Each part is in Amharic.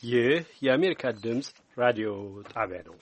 ይህ የአሜሪካ ድምፅ ራዲዮ ጣቢያ ነው።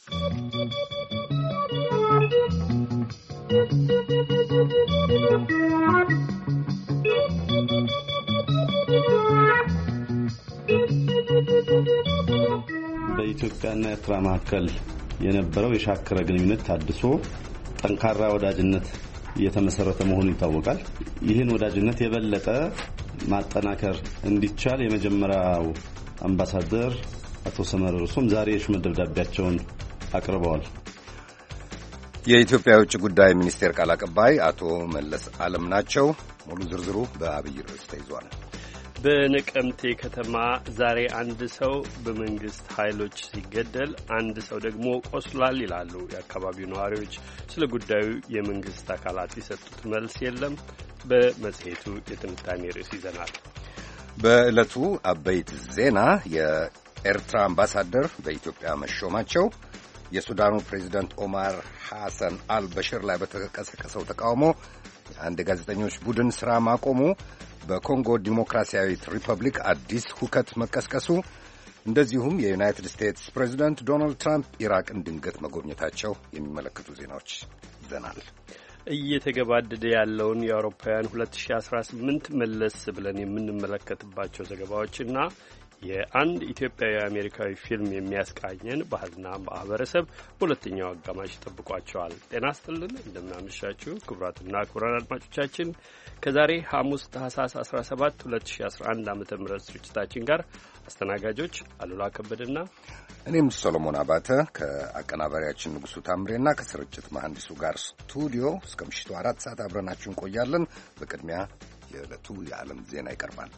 በኢትዮጵያና ኤርትራ መካከል የነበረው የሻከረ ግንኙነት ታድሶ ጠንካራ ወዳጅነት የተመሰረተ መሆኑ ይታወቃል። ይህን ወዳጅነት የበለጠ ማጠናከር እንዲቻል የመጀመሪያው አምባሳደር አቶ ሰመረ እርሶም ዛሬ የሹመት ደብዳቤያቸውን አቅርበዋል። የኢትዮጵያ የውጭ ጉዳይ ሚኒስቴር ቃል አቀባይ አቶ መለስ ዓለም ናቸው። ሙሉ ዝርዝሩ በአብይ ርዕስ ተይዟል። በነቀምቴ ከተማ ዛሬ አንድ ሰው በመንግስት ኃይሎች ሲገደል አንድ ሰው ደግሞ ቆስሏል ይላሉ የአካባቢው ነዋሪዎች። ስለ ጉዳዩ የመንግስት አካላት የሰጡት መልስ የለም። በመጽሔቱ የትንታኔ ርዕስ ይዘናል። በዕለቱ አበይት ዜና የኤርትራ አምባሳደር በኢትዮጵያ መሾማቸው፣ የሱዳኑ ፕሬዚደንት ኦማር ሐሰን አልበሽር ላይ በተቀሰቀሰው ተቃውሞ የአንድ የጋዜጠኞች ቡድን ሥራ ማቆሙ፣ በኮንጎ ዲሞክራሲያዊት ሪፐብሊክ አዲስ ሁከት መቀስቀሱ፣ እንደዚሁም የዩናይትድ ስቴትስ ፕሬዚደንት ዶናልድ ትራምፕ ኢራቅን ድንገት መጎብኘታቸው የሚመለከቱ ዜናዎች ይዘናል። እየተገባደደ ያለውን የአውሮፓውያን 2018 መለስ ብለን የምንመለከትባቸው ዘገባዎችና የአንድ ኢትዮጵያዊ አሜሪካዊ ፊልም የሚያስቃኘን ባህልና ማህበረሰብ በሁለተኛው አጋማሽ ይጠብቋቸዋል። ጤና ይስጥልን፣ እንደምናመሻችሁ ክቡራትና ክቡራን አድማጮቻችን ከዛሬ ሐሙስ ታህሳስ 17 2011 ዓ.ም ስርጭታችን ጋር አስተናጋጆች አሉላ ከበደና እኔም ሰሎሞን አባተ ከአቀናባሪያችን ንጉሱ ታምሬና ከስርጭት መሐንዲሱ ጋር ስቱዲዮ እስከ ምሽቱ 4 ሰዓት አብረናችሁ እንቆያለን። በቅድሚያ የዕለቱ የዓለም ዜና ይቀርባል።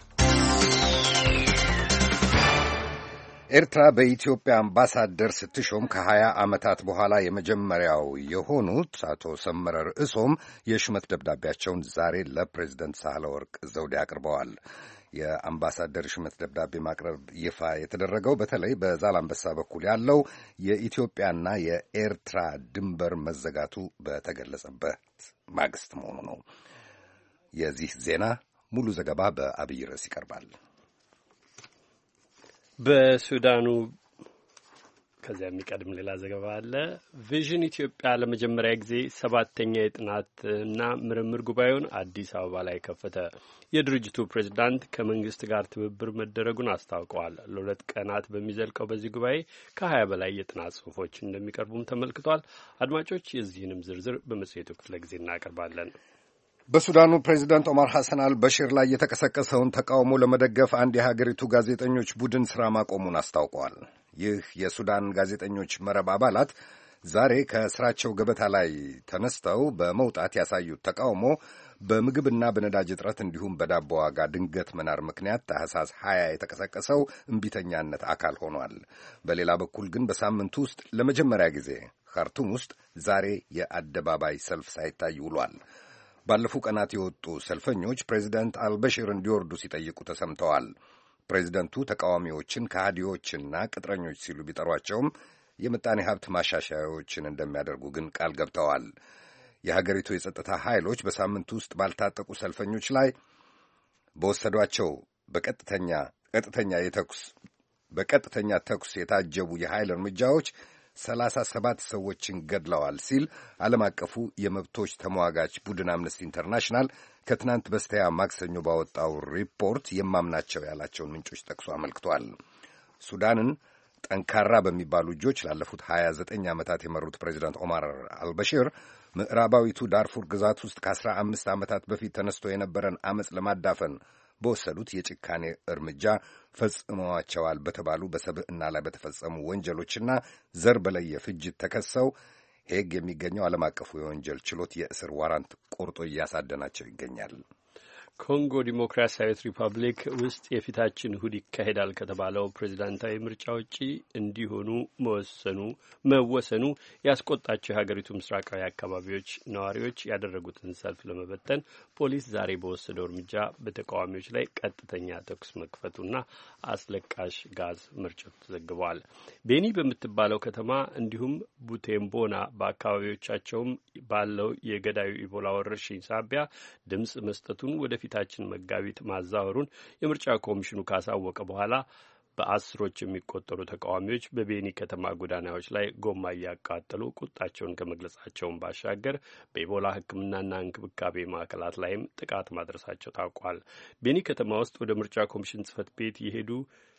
ኤርትራ በኢትዮጵያ አምባሳደር ስትሾም ከ20 ዓመታት በኋላ የመጀመሪያው የሆኑት አቶ ሰመረ ርዕሶም የሹመት ደብዳቤያቸውን ዛሬ ለፕሬዝደንት ሳህለወርቅ ዘውዴ አቅርበዋል። የአምባሳደር ሹመት ደብዳቤ ማቅረብ ይፋ የተደረገው በተለይ በዛላምበሳ በኩል ያለው የኢትዮጵያና የኤርትራ ድንበር መዘጋቱ በተገለጸበት ማግስት መሆኑ ነው። የዚህ ዜና ሙሉ ዘገባ በአብይ ርዕስ ይቀርባል። በሱዳኑ ከዚያ የሚቀድም ሌላ ዘገባ አለ። ቪዥን ኢትዮጵያ ለመጀመሪያ ጊዜ 7ኛ የጥናትና ምርምር ጉባኤውን አዲስ አበባ ላይ ከፈተ። የድርጅቱ ፕሬዝዳንት ከመንግስት ጋር ትብብር መደረጉን አስታውቀዋል። ለ2 ቀናት በሚዘልቀው በዚህ ጉባኤ ከ20 በላይ የጥናት ጽሑፎች እንደሚቀርቡም ተመልክቷል። አድማጮች፣ የዚህንም ዝርዝር በመጽሔቱ ክፍለ ጊዜ እናቀርባለን። በሱዳኑ ፕሬዚደንት ኦማር ሐሰን አልበሽር ላይ የተቀሰቀሰውን ተቃውሞ ለመደገፍ አንድ የሀገሪቱ ጋዜጠኞች ቡድን ሥራ ማቆሙን አስታውቀዋል። ይህ የሱዳን ጋዜጠኞች መረብ አባላት ዛሬ ከሥራቸው ገበታ ላይ ተነስተው በመውጣት ያሳዩት ተቃውሞ በምግብና በነዳጅ እጥረት እንዲሁም በዳቦ ዋጋ ድንገት መናር ምክንያት ታህሳስ 20 የተቀሰቀሰው እምቢተኛነት አካል ሆኗል። በሌላ በኩል ግን በሳምንቱ ውስጥ ለመጀመሪያ ጊዜ ካርቱም ውስጥ ዛሬ የአደባባይ ሰልፍ ሳይታይ ውሏል። ባለፉ ቀናት የወጡ ሰልፈኞች ፕሬዚደንት አልበሽር እንዲወርዱ ሲጠይቁ ተሰምተዋል። ፕሬዚደንቱ ተቃዋሚዎችን ከሃዲዎችና ቅጥረኞች ሲሉ ቢጠሯቸውም የምጣኔ ሀብት ማሻሻያዎችን እንደሚያደርጉ ግን ቃል ገብተዋል። የሀገሪቱ የጸጥታ ኃይሎች በሳምንቱ ውስጥ ባልታጠቁ ሰልፈኞች ላይ በወሰዷቸው በቀጥተኛ ተኩስ የታጀቡ የኃይል እርምጃዎች 37 ሰዎችን ገድለዋል ሲል ዓለም አቀፉ የመብቶች ተሟጋች ቡድን አምነስቲ ኢንተርናሽናል ከትናንት በስቲያ ማክሰኞ ባወጣው ሪፖርት የማምናቸው ያላቸውን ምንጮች ጠቅሶ አመልክቷል። ሱዳንን ጠንካራ በሚባሉ እጆች ላለፉት 29 ዓመታት የመሩት ፕሬዚዳንት ኦማር አልበሽር ምዕራባዊቱ ዳርፉር ግዛት ውስጥ ከ15 ዓመታት በፊት ተነስቶ የነበረን አመፅ ለማዳፈን በወሰዱት የጭካኔ እርምጃ ፈጽመዋቸዋል በተባሉ በሰብዕና ላይ በተፈጸሙ ወንጀሎችና ዘር በለየ ፍጅት ተከሰው ሄግ የሚገኘው ዓለም አቀፉ የወንጀል ችሎት የእስር ዋራንት ቆርጦ እያሳደናቸው ይገኛል። ኮንጎ ዲሞክራሲያዊት ሪፐብሊክ ውስጥ የፊታችን እሁድ ይካሄዳል ከተባለው ፕሬዚዳንታዊ ምርጫ ውጪ እንዲሆኑ መወሰኑ ያስቆጣቸው የሀገሪቱ ምስራቃዊ አካባቢዎች ነዋሪዎች ያደረጉትን ሰልፍ ለመበተን ፖሊስ ዛሬ በወሰደው እርምጃ በተቃዋሚዎች ላይ ቀጥተኛ ተኩስ መክፈቱና አስለቃሽ ጋዝ መርጨቱ ተዘግበዋል። ቤኒ በምትባለው ከተማ እንዲሁም ቡቴምቦና በአካባቢዎቻቸውም ባለው የገዳዩ ኢቦላ ወረርሽኝ ሳቢያ ድምፅ መስጠቱን ወደፊታችን መጋቢት ማዛወሩን የምርጫ ኮሚሽኑ ካሳወቀ በኋላ በአስሮች የሚቆጠሩ ተቃዋሚዎች በቤኒ ከተማ ጎዳናዎች ላይ ጎማ እያቃጠሉ ቁጣቸውን ከመግለጻቸውን ባሻገር በኢቦላ ሕክምናና እንክብካቤ ማዕከላት ላይም ጥቃት ማድረሳቸው ታውቋል። ቤኒ ከተማ ውስጥ ወደ ምርጫ ኮሚሽን ጽሕፈት ቤት የሄዱ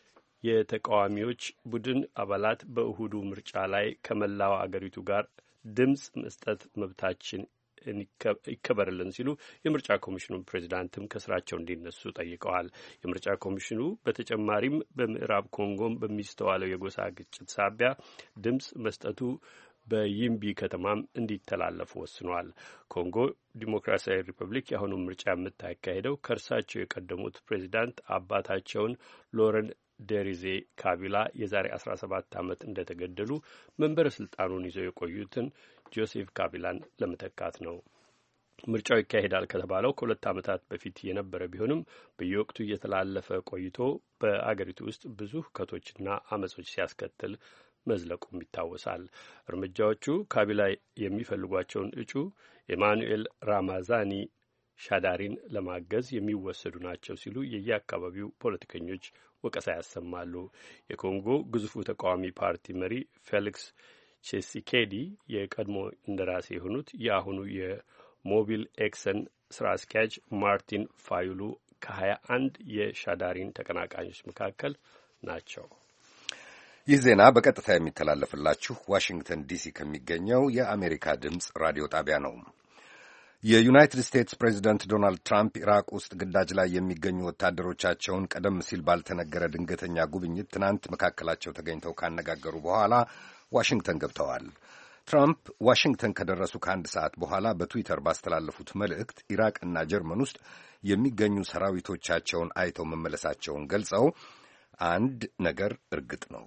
የተቃዋሚዎች ቡድን አባላት በእሁዱ ምርጫ ላይ ከመላው አገሪቱ ጋር ድምፅ መስጠት መብታችን ይከበርልን ሲሉ የምርጫ ኮሚሽኑ ፕሬዚዳንትም ከስራቸው እንዲነሱ ጠይቀዋል። የምርጫ ኮሚሽኑ በተጨማሪም በምዕራብ ኮንጎም በሚስተዋለው የጎሳ ግጭት ሳቢያ ድምፅ መስጠቱ በይምቢ ከተማም እንዲተላለፉ ወስኗል። ኮንጎ ዲሞክራሲያዊ ሪፐብሊክ የአሁኑን ምርጫ የምታካሄደው ከእርሳቸው የቀደሙት ፕሬዚዳንት አባታቸውን ሎረን ዴሪዜ ካቢላ የዛሬ 17 ዓመት እንደተገደሉ መንበረ ስልጣኑን ይዘው የቆዩትን ጆሴፍ ካቢላን ለመተካት ነው። ምርጫው ይካሄዳል ከተባለው ከሁለት ዓመታት በፊት የነበረ ቢሆንም በየወቅቱ እየተላለፈ ቆይቶ በአገሪቱ ውስጥ ብዙ ሁከቶችና አመጾች ሲያስከትል መዝለቁም ይታወሳል። እርምጃዎቹ ካቢላ የሚፈልጓቸውን እጩ ኤማኑኤል ራማዛኒ ሻዳሪን ለማገዝ የሚወሰዱ ናቸው ሲሉ የየአካባቢው ፖለቲከኞች ወቀሳ ያሰማሉ። የኮንጎ ግዙፉ ተቃዋሚ ፓርቲ መሪ ፌሊክስ ቼሲኬዲ የቀድሞ እንደራሴ የሆኑት የአሁኑ የሞቢል ኤክሰን ስራ አስኪያጅ ማርቲን ፋዩሉ ከ21 የሻዳሪን ተቀናቃኞች መካከል ናቸው። ይህ ዜና በቀጥታ የሚተላለፍላችሁ ዋሽንግተን ዲሲ ከሚገኘው የአሜሪካ ድምፅ ራዲዮ ጣቢያ ነው። የዩናይትድ ስቴትስ ፕሬዚደንት ዶናልድ ትራምፕ ኢራቅ ውስጥ ግዳጅ ላይ የሚገኙ ወታደሮቻቸውን ቀደም ሲል ባልተነገረ ድንገተኛ ጉብኝት ትናንት መካከላቸው ተገኝተው ካነጋገሩ በኋላ ዋሽንግተን ገብተዋል። ትራምፕ ዋሽንግተን ከደረሱ ከአንድ ሰዓት በኋላ በትዊተር ባስተላለፉት መልእክት ኢራቅና ጀርመን ውስጥ የሚገኙ ሰራዊቶቻቸውን አይተው መመለሳቸውን ገልጸው አንድ ነገር እርግጥ ነው፣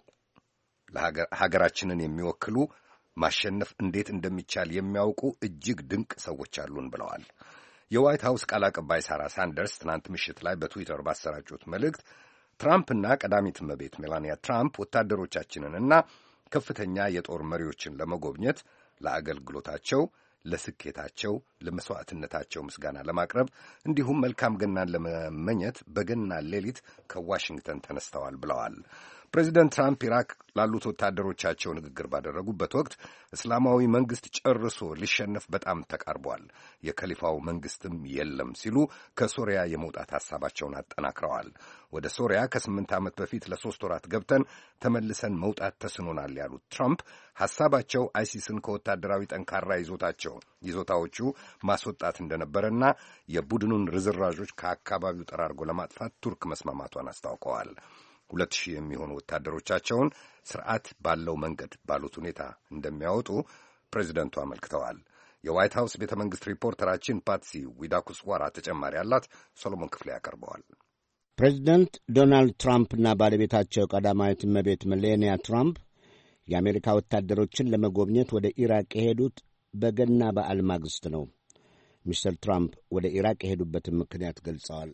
ሀገራችንን የሚወክሉ ማሸነፍ እንዴት እንደሚቻል የሚያውቁ እጅግ ድንቅ ሰዎች አሉን ብለዋል። የዋይት ሀውስ ቃል አቀባይ ሳራ ሳንደርስ ትናንት ምሽት ላይ በትዊተር ባሰራጩት መልእክት ትራምፕና ቀዳሚት እመቤት ሜላኒያ ትራምፕ ወታደሮቻችንንና ከፍተኛ የጦር መሪዎችን ለመጎብኘት ለአገልግሎታቸው፣ ለስኬታቸው፣ ለመስዋዕትነታቸው ምስጋና ለማቅረብ እንዲሁም መልካም ገናን ለመመኘት በገና ሌሊት ከዋሽንግተን ተነስተዋል ብለዋል። ፕሬዚደንት ትራምፕ ኢራቅ ላሉት ወታደሮቻቸው ንግግር ባደረጉበት ወቅት እስላማዊ መንግሥት ጨርሶ ሊሸነፍ በጣም ተቃርቧል፣ የከሊፋው መንግሥትም የለም ሲሉ ከሶሪያ የመውጣት ሐሳባቸውን አጠናክረዋል። ወደ ሶሪያ ከ8 ዓመት በፊት ለ3 ወራት ገብተን ተመልሰን መውጣት ተስኖናል ያሉት ትራምፕ ሐሳባቸው አይሲስን ከወታደራዊ ጠንካራ ይዞታዎቹ ማስወጣት እንደነበረና የቡድኑን ርዝራዦች ከአካባቢው ጠራርጎ ለማጥፋት ቱርክ መስማማቷን አስታውቀዋል። 2,000 የሚሆኑ ወታደሮቻቸውን ስርዓት ባለው መንገድ ባሉት ሁኔታ እንደሚያወጡ ፕሬዚደንቱ አመልክተዋል። የዋይት ሀውስ ቤተ መንግሥት ሪፖርተራችን ፓትሲ ዊዳኩስዋራ ተጨማሪ አላት። ሰሎሞን ክፍሌ ያቀርበዋል። ፕሬዚደንት ዶናልድ ትራምፕና ባለቤታቸው ቀዳማዊት እመቤት ሜላኒያ ትራምፕ የአሜሪካ ወታደሮችን ለመጎብኘት ወደ ኢራቅ የሄዱት በገና በዓል ማግስት ነው። ሚስተር ትራምፕ ወደ ኢራቅ የሄዱበትን ምክንያት ገልጸዋል።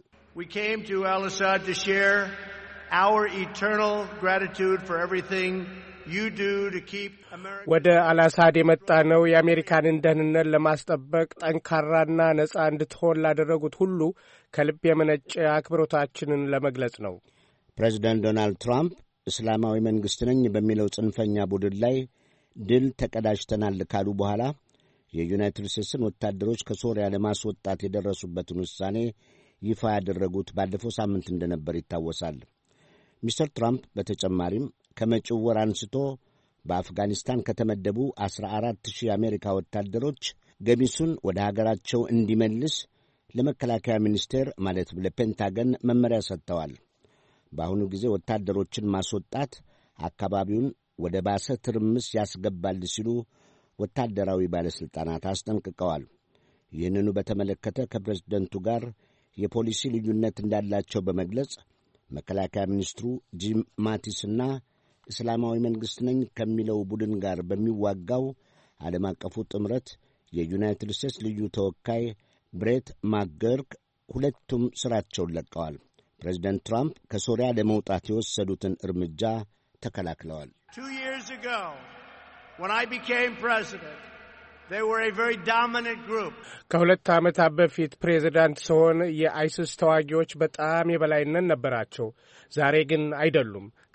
ወደ አልአሳድ የመጣነው የአሜሪካንን ደህንነት ለማስጠበቅ ጠንካራና ነጻ እንድትሆን ላደረጉት ሁሉ ከልብ የመነጨ አክብሮታችንን ለመግለጽ ነው። ፕሬዚደንት ዶናልድ ትራምፕ እስላማዊ መንግሥት ነኝ በሚለው ጽንፈኛ ቡድን ላይ ድል ተቀዳጅተናል ካሉ በኋላ የዩናይትድ ስቴትስን ወታደሮች ከሶሪያ ለማስወጣት የደረሱበትን ውሳኔ ይፋ ያደረጉት ባለፈው ሳምንት እንደነበር ይታወሳል። ሚስተር ትራምፕ በተጨማሪም ከመጪው ወር አንስቶ በአፍጋኒስታን ከተመደቡ 14,000 የአሜሪካ ወታደሮች ገሚሱን ወደ ሀገራቸው እንዲመልስ ለመከላከያ ሚኒስቴር ማለት ለፔንታገን መመሪያ ሰጥተዋል። በአሁኑ ጊዜ ወታደሮችን ማስወጣት አካባቢውን ወደ ባሰ ትርምስ ያስገባል ሲሉ ወታደራዊ ባለሥልጣናት አስጠንቅቀዋል። ይህንኑ በተመለከተ ከፕሬዝደንቱ ጋር የፖሊሲ ልዩነት እንዳላቸው በመግለጽ መከላከያ ሚኒስትሩ ጂም ማቲስና እስላማዊ መንግሥት ነኝ ከሚለው ቡድን ጋር በሚዋጋው ዓለም አቀፉ ጥምረት የዩናይትድ ስቴትስ ልዩ ተወካይ ብሬት ማክገርክ ሁለቱም ሥራቸውን ለቀዋል። ፕሬዚደንት ትራምፕ ከሶሪያ ለመውጣት የወሰዱትን እርምጃ ተከላክለዋል። 2 years ago, when I became president, they were a very dominant group. ከሁለት ዓመታት በፊት ፕሬዚዳንት ስሆን የአይሲስ ተዋጊዎች በጣም የበላይነት ነበራቸው። ዛሬ ግን አይደሉም።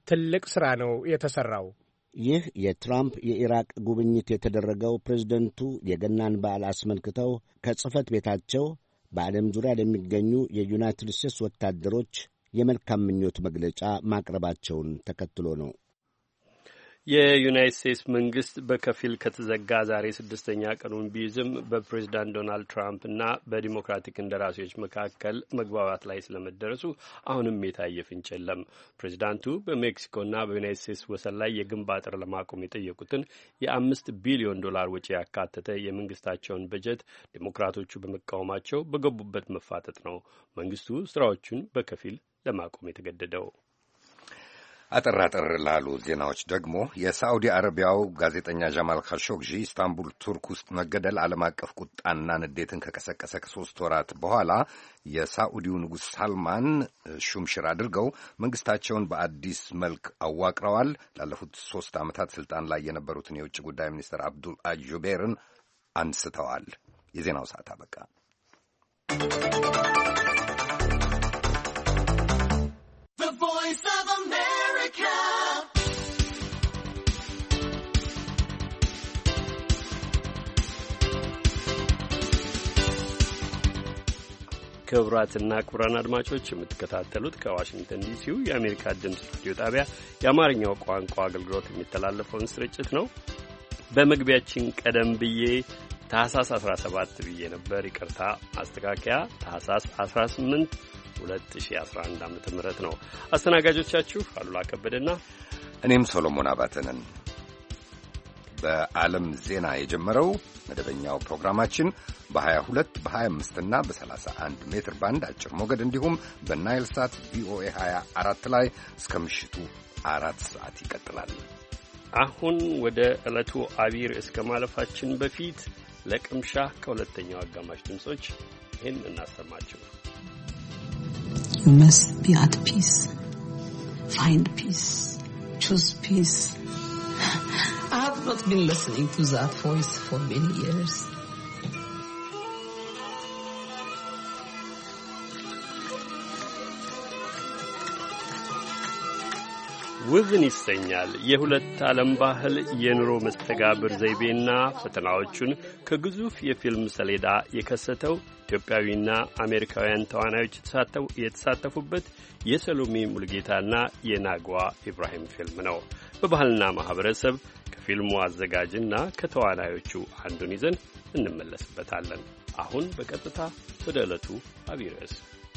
ትልቅ ሥራ ነው የተሠራው። ይህ የትራምፕ የኢራቅ ጉብኝት የተደረገው ፕሬዝደንቱ የገናን በዓል አስመልክተው ከጽሕፈት ቤታቸው በዓለም ዙሪያ ለሚገኙ የዩናይትድ ስቴትስ ወታደሮች የመልካም ምኞት መግለጫ ማቅረባቸውን ተከትሎ ነው። የዩናይት ስቴትስ መንግስት በከፊል ከተዘጋ ዛሬ 6ኛ ቀኑን ቢይዝም በፕሬዝዳንት ዶናልድ ትራምፕ እና በዲሞክራቲክ እንደራሴዎች መካከል መግባባት ላይ ስለመደረሱ አሁንም የታየ ፍንጭ የለም። ፕሬዝዳንቱ በሜክሲኮና በዩናይት ስቴትስ ወሰን ላይ የግንብ አጥር ለማቆም የጠየቁትን የ5 ቢሊዮን ዶላር ወጪ ያካተተ የመንግስታቸውን በጀት ዲሞክራቶቹ በመቃወማቸው በገቡበት መፋጠጥ ነው መንግስቱ ስራዎቹን በከፊል ለማቆም የተገደደው። አጠር ላሉ ዜናዎች ደግሞ የሳዑዲ አረቢያው ጋዜጠኛ ጀማል ካሾግጂ ኢስታንቡል ቱርክ ውስጥ መገደል ዓለም አቀፍ ቁጣና ንዴትን ከቀሰቀሰ ከ3 ወራት በኋላ የሳዑዲው ንጉሥ ሳልማን ሹምሽር አድርገው መንግስታቸውን በአዲስ መልክ አዋቅረዋል። ላለፉት 3 ዓመታት ስልጣን ላይ የነበሩትን የውጭ ጉዳይ ሚኒስትር አብዱል አጁቤርን አንስተዋል። የዜናው ሰዓት አበቃ። ክቡራትና ክቡራን አድማጮች የምትከታተሉት ከዋሽንግተን ዲሲው የአሜሪካ ድምፅ ራዲዮ ጣቢያ የአማርኛው ቋንቋ አገልግሎት የሚተላለፈውን ስርጭት ነው። በመግቢያችን ቀደም ብዬ ታህሳስ 17 ብዬ ነበር። ይቅርታ ማስተካከያ ታህሳስ 18 2011 ዓ.ም ነው። አስተናጋጆቻችሁ አሉላ ከበደና እኔም ሶሎሞን አባተ ነን። በዓለም ዜና የጀመረው መደበኛው ፕሮግራማችን በ22 በ25 እና በ31 ሜትር ባንድ አጭር ሞገድ እንዲሁም በናይል ሳት ቪኦኤ 24 ላይ እስከ ምሽቱ 4 ሰዓት ይቀጥላል። አሁን ወደ ዕለቱ አቢይ ርዕስ ከማለፋችን በፊት ለቅምሻ ከሁለተኛው አጋማሽ ድምጾች ይህን እናሰማችሁ። You must be at peace. Find peace. Choose peace. I have not been listening to that voice for many years. ውብን ይሰኛል። የሁለት ዓለም ባህል የኑሮ መስተጋብር ዘይቤና ፈተናዎቹን ከግዙፍ የፊልም ሰሌዳ የከሰተው ኢትዮጵያዊና አሜሪካውያን ተዋናዮች የተሳተፉበት የሰሎሜ ሙልጌታና የናግዋ ኢብራሂም ፊልም ነው። በባህልና ማህበረሰብ ከፊልሙ አዘጋጅና ከተዋናዮቹ አንዱን ይዘን እንመለስበታለን። አሁን በቀጥታ ወደ ዕለቱ አብይ ርዕስ።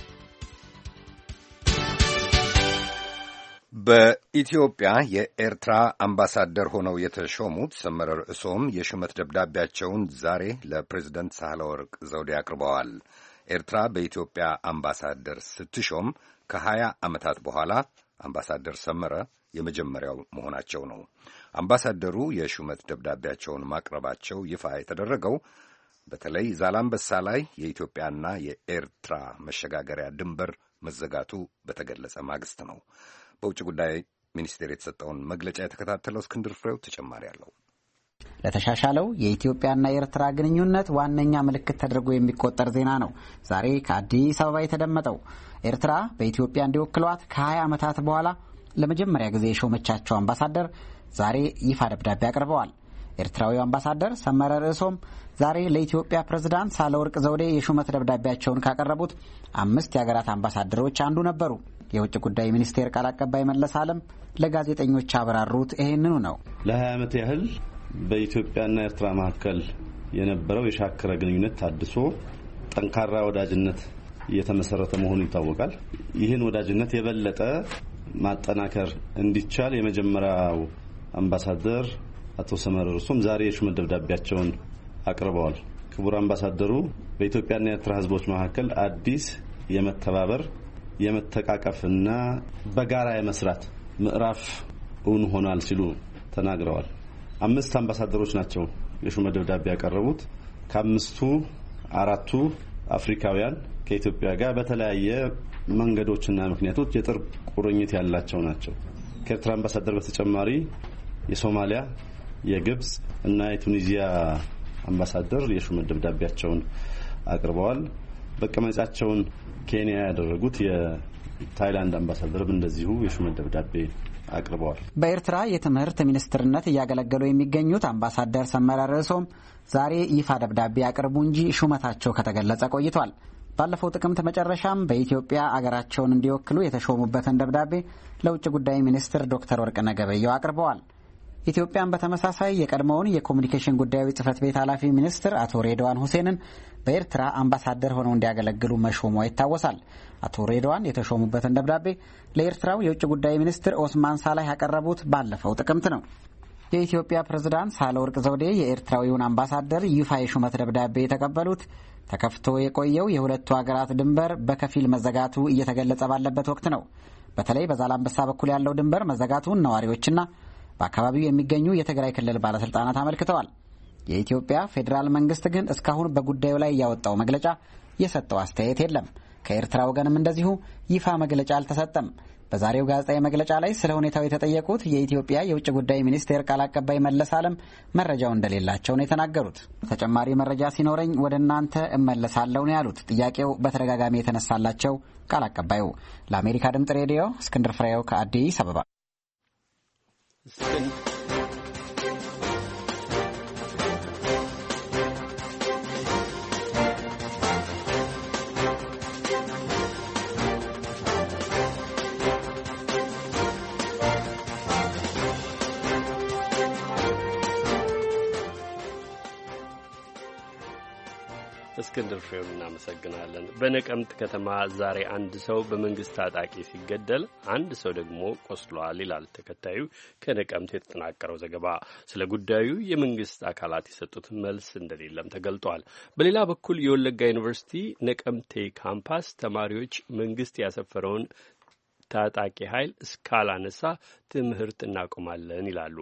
በኢትዮጵያ የኤርትራ አምባሳደር ሆነው የተሾሙት ሰመረ ርዕሶም የሹመት ደብዳቤያቸውን ዛሬ ለፕሬዝደንት ሳህለወርቅ ዘውዴ አቅርበዋል። ኤርትራ በኢትዮጵያ አምባሳደር ስትሾም ከ20 ዓመታት በኋላ አምባሳደር ሰመረ የመጀመሪያው መሆናቸው ነው። አምባሳደሩ የሹመት ደብዳቤያቸውን ማቅረባቸው ይፋ የተደረገው በተለይ ዛላምበሳ ላይ የኢትዮጵያና የኤርትራ መሸጋገሪያ ድንበር መዘጋቱ በተገለጸ ማግስት ነው። በውጭ ጉዳይ ሚኒስቴር የተሰጠውን መግለጫ የተከታተለው እስክንድር ፍሬው ተጨማሪ አለው። ለተሻሻለው የኢትዮጵያና የኤርትራ ግንኙነት ዋነኛ ምልክት ተደርጎ የሚቆጠር ዜና ነው ዛሬ ከአዲስ አበባ የተደመጠው። ኤርትራ በኢትዮጵያ እንዲወክሏት ከ20 ዓመታት በኋላ ለመጀመሪያ ጊዜ የሾመቻቸው አምባሳደር ዛሬ ይፋ ደብዳቤ አቅርበዋል። ኤርትራዊው አምባሳደር ሰመረ ርዕሶም ዛሬ ለኢትዮጵያ ፕሬዝዳንት ሳህለወርቅ ዘውዴ የሹመት ደብዳቤያቸውን ካቀረቡት 5 የሀገራት አምባሳደሮች አንዱ ነበሩ። የውጭ ጉዳይ ሚኒስቴር ቃል አቀባይ መለስ ዓለም ለጋዜጠኞች አብራሩት ይሄንኑ ነው። ለ20 ዓመት ያህል በኢትዮጵያና ኤርትራ መካከል የነበረው የሻከረ ግንኙነት ታድሶ ጠንካራ ወዳጅነት እየተመሰረተ መሆኑ ይታወቃል። ይህን ወዳጅነት የበለጠ ማጠናከር እንዲቻል የመጀመሪያው አምባሳደር አቶ ሰመረ ርዕሶም ዛሬ የሹመት ደብዳቤያቸውን አቅርበዋል። ክቡር አምባሳደሩ በኢትዮጵያና ኤርትራ ሕዝቦች መካከል አዲስ የመተባበር የመተቃቀፍና በጋራ የመስራት ምዕራፍ እውን ሆኗል ሲሉ ተናግረዋል። 5 አምባሳደሮች ናቸው የሹመት ደብዳቤ ያቀረቡት። ከ5ቱ 4ቱ አፍሪካውያን ከኢትዮጵያ ጋር በተለያየ መንገዶችና ምክንያቶች የጥብቅ ቁርኝት ያላቸው ናቸው። ከኤርትራ አምባሳደር በተጨማሪ የሶማሊያ፣ የግብጽ እና የቱኒዚያ አምባሳደር የሹመት ደብዳቤያቸውን አቅርበዋል። መቀመጫቸውን ኬንያ ያደረጉት ታይላንድ አምባሳደርም እንደዚሁ የሹመት ደብዳቤ አቅርበዋል። በኤርትራ የትምህርት ሚኒስትርነት እያገለገሉ የሚገኙት አምባሳደር ሰመረ ርዕሶም ዛሬ ይፋ ደብዳቤ ያቅርቡ እንጂ ሹመታቸው ከተገለጸ ቆይቷል። ባለፈው ጥቅምት መጨረሻም በኢትዮጵያ አገራቸውን እንዲወክሉ የተሾሙበትን ደብዳቤ ለውጭ ጉዳይ ሚኒስትር ዶክተር ወርቅነህ ገበየሁ አቅርበዋል። ኢትዮጵያን በተመሳሳይ የቀድሞውን የኮሚኒኬሽን ጉዳዮች ጽህፈት ቤት ኃላፊ ሚኒስትር አቶ ሬድዋን ሁሴንን በኤርትራ አምባሳደር ሆነው እንዲያገለግሉ መሾሟ ይታወሳል። አቶ ሬድዋን የተሾሙበትን ደብዳቤ ለኤርትራው የውጭ ጉዳይ ሚኒስትር ኦስማን ሳላህ ያቀረቡት ባለፈው ጥቅምት ነው። የኢትዮጵያ ፕሬዝዳንት ሳህለወርቅ ዘውዴ የኤርትራዊውን አምባሳደር ይፋ የሹመት ደብዳቤ የተቀበሉት ተከፍቶ የቆየው የሁለቱ ሀገራት ድንበር በከፊል መዘጋቱ እየተገለጸ ባለበት ወቅት ነው። በተለይ በዛላምበሳ በኩል ያለው ድንበር መዘጋቱን ነዋሪዎችና በአካባቢው የሚገኙ የትግራይ ክልል ባለስልጣናት አመልክተዋል። የኢትዮጵያ ፌዴራል መንግስት ግን እስካሁን በጉዳዩ ላይ ያወጣው መግለጫ የሰጠው አስተያየት የለም። ከኤርትራ ወገንም እንደዚሁ ይፋ መግለጫ አልተሰጠም። በዛሬው ጋዜጣዊ መግለጫ ላይ ስለ ሁኔታው የተጠየቁት የኢትዮጵያ የውጭ ጉዳይ ሚኒስቴር ቃል አቀባይ መለስ አለም መረጃው እንደሌላቸው ነው የተናገሩት። ተጨማሪ መረጃ ሲኖረኝ ወደ እናንተ እመለሳለሁ ነው ያሉት። ጥያቄው በተደጋጋሚ የተነሳላቸው ቃል አቀባዩ። ለአሜሪካ ድምጽ ሬዲዮ እስክንድር ፍሬው ከአዲስ አበባ። እስክንድር ፍሬውን እናመሰግናለን። በነቀምት ከተማ ዛሬ አንድ ሰው በመንግስት ታጣቂ ሲገደል አንድ ሰው ደግሞ ቆስሏል ይላል ተከታዩ ከነቀምት የተጠናቀረው ዘገባ። ስለ ጉዳዩ የመንግስት አካላት የሰጡት መልስ እንደሌለም ተገልጧል። በሌላ በኩል የወለጋ ዩኒቨርሲቲ ነቀምቴ ካምፓስ ተማሪዎች መንግስት ያሰፈረውን ታጣቂ ኃይል እስካላነሳ ትምህርት እናቆማለን ይላሉ።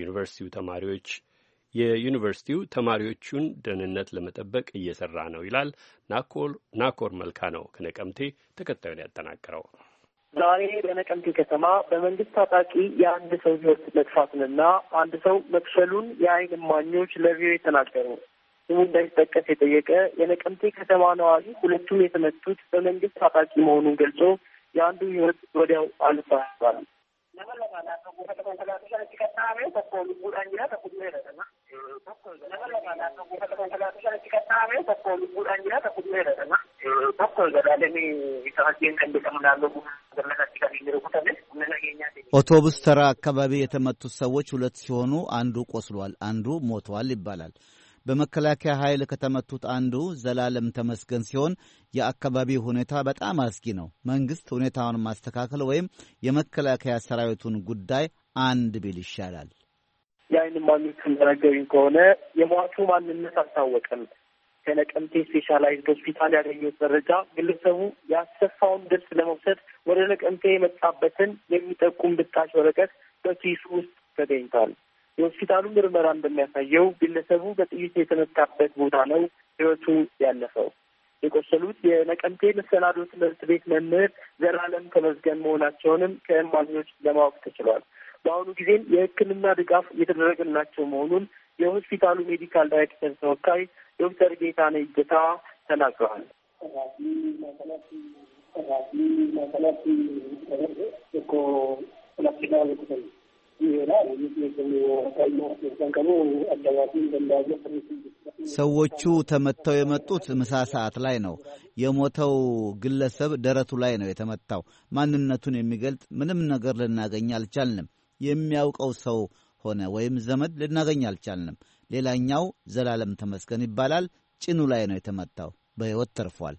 የዩኒቨርሲቲው ተማሪዎቹን ደህንነት ለመጠበቅ እየሰራ ነው ይላል። ናኮር መልካ ነው ከነቀምቴ ተከታዩን ያጠናቀረው። ዛሬ በነቀምቴ ከተማ በመንግስት ታጣቂ የአንድ ሰው ሕይወት መጥፋቱንና አንድ ሰው መቁሰሉን የዓይን እማኞች ለቪኦኤ ተናገሩ። ስሙ እንዳይጠቀስ የጠየቀ የነቀምቴ ከተማ ነዋሪ ሁለቱም የተመቱት በመንግስት ታጣቂ መሆኑን ገልጾ የአንዱ ሕይወት ወዲያው አልፏል። ኦቶቡስ ተራ አካባቢ የተመቱት ሰዎች ሁለት ሲሆኑ አንዱ ቆስሏል፣ አንዱ ሞቷል ይባላል። በመከላከያ ኃይል ከተመቱት አንዱ ዘላለም ተመስገን ሲሆን የአካባቢው ሁኔታ በጣም አስጊ ነው። መንግስት ሁኔታውን ማስተካከል ወይም የመከላከያ ሰራዊቱን ጉዳይ አንድ ቢል ይሻላል። የዓይን እማኞች እንደነገሩኝ ከሆነ የሟቹ ማንነት አልታወቀም። ከነቀምቴ ስፔሻላይዝድ ሆስፒታል ያገኘሁት መረጃ ግለሰቡ ያሰፋውን ልብስ ለመውሰድ ወደ ነቀምቴ የመጣበትን የሚጠቁም ብጣሽ ወረቀት በኪሱ ውስጥ ተገኝቷል። የሆስፒታሉ ምርመራ እንደሚያሳየው ግለሰቡ በጥይት የተመታበት ቦታ ነው ሕይወቱ ያለፈው። የቆሰሉት የነቀምቴ መሰናዶ ትምህርት ቤት መምህር ዘላለም ተመስገን መሆናቸውንም ከእማኞች ለማወቅ ተችሏል። በአሁኑ ጊዜም የሕክምና ድጋፍ እየተደረገላቸው መሆኑን የሆስፒታሉ ሜዲካል ዳይሬክተር ተወካይ ዶክተር ጌታነህ ይገታ ተናግረዋል። ሰዎቹ ተመተው የመጡት ምሳ ሰዓት ላይ ነው። የሞተው ግለሰብ ደረቱ ላይ ነው የተመታው። ማንነቱን የሚገልጽ ምንም ነገር ልናገኝ አልቻልንም። የሚያውቀው ሰው ሆነ ወይም ዘመድ ልናገኝ አልቻልንም። ሌላኛው ዘላለም ተመስገን ይባላል። ጭኑ ላይ ነው የተመታው። በሕይወት ተርፏል።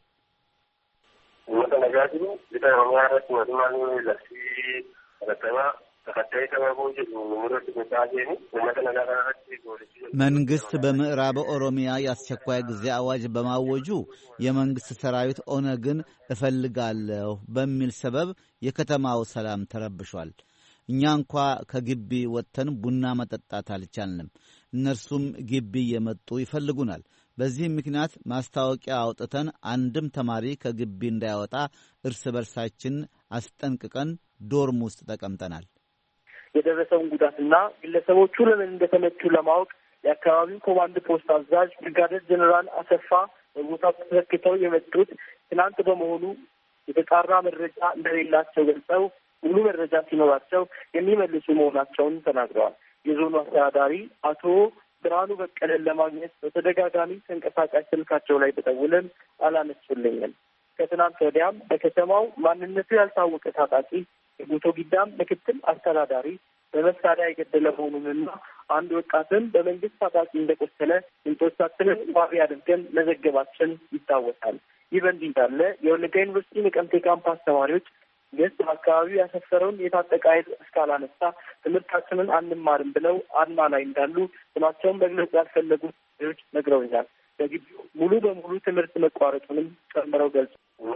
መንግስት በምዕራብ ኦሮሚያ የአስቸኳይ ጊዜ አዋጅ በማወጁ የመንግስት ሰራዊት ኦነግን እፈልጋለሁ በሚል ሰበብ የከተማው ሰላም ተረብሿል። እኛ እንኳ ከግቢ ወጥተን ቡና መጠጣት አልቻልንም። እነርሱም ግቢ እየመጡ ይፈልጉናል። በዚህም ምክንያት ማስታወቂያ አውጥተን አንድም ተማሪ ከግቢ እንዳይወጣ እርስ በርሳችን አስጠንቅቀን ዶርም ውስጥ ተቀምጠናል። የደረሰውን ጉዳትና ግለሰቦቹ ለምን እንደተመቱ ለማወቅ የአካባቢው ኮማንድ ፖስት አዛዥ ብርጋዴር ጀኔራል አሰፋ በቦታው ተተክተው የመጡት ትናንት በመሆኑ የተጣራ መረጃ እንደሌላቸው ገልጸው ሙሉ መረጃ ሲኖራቸው የሚመልሱ መሆናቸውን ተናግረዋል። የዞኑ አስተዳዳሪ አቶ ብርሃኑ በቀለን ለማግኘት በተደጋጋሚ ተንቀሳቃሽ ስልካቸው ላይ ተደውለን አላነሱልኝም። ከትናንት ወዲያም በከተማው ማንነቱ ያልታወቀ ታጣቂ የጉቶ ጊዳም ምክትል አስተዳዳሪ በመሳሪያ የገደለ መሆኑንና አንድ ወጣትን በመንግስት ታጣቂ እንደቆሰለ ምንጮቻችንን ዋቢ አድርገን መዘገባችን ይታወሳል። ይህ በእንዲህ እንዳለ የወለጋ ዩኒቨርሲቲ ነቀምቴ ካምፓስ ተማሪዎች መንግስት በአካባቢው ያሰፈረውን የታጠቀ ኃይል እስካላነሳ ትምህርታችንን አንማርም ብለው አድማ ላይ እንዳሉ ስማቸውን መግለጽ ያልፈለጉት ተማሪዎች ነግረውኛል። በግቢው ሙሉ በሙሉ ትምህርት መቋረጡንም ጨምረው ገልጸዋል።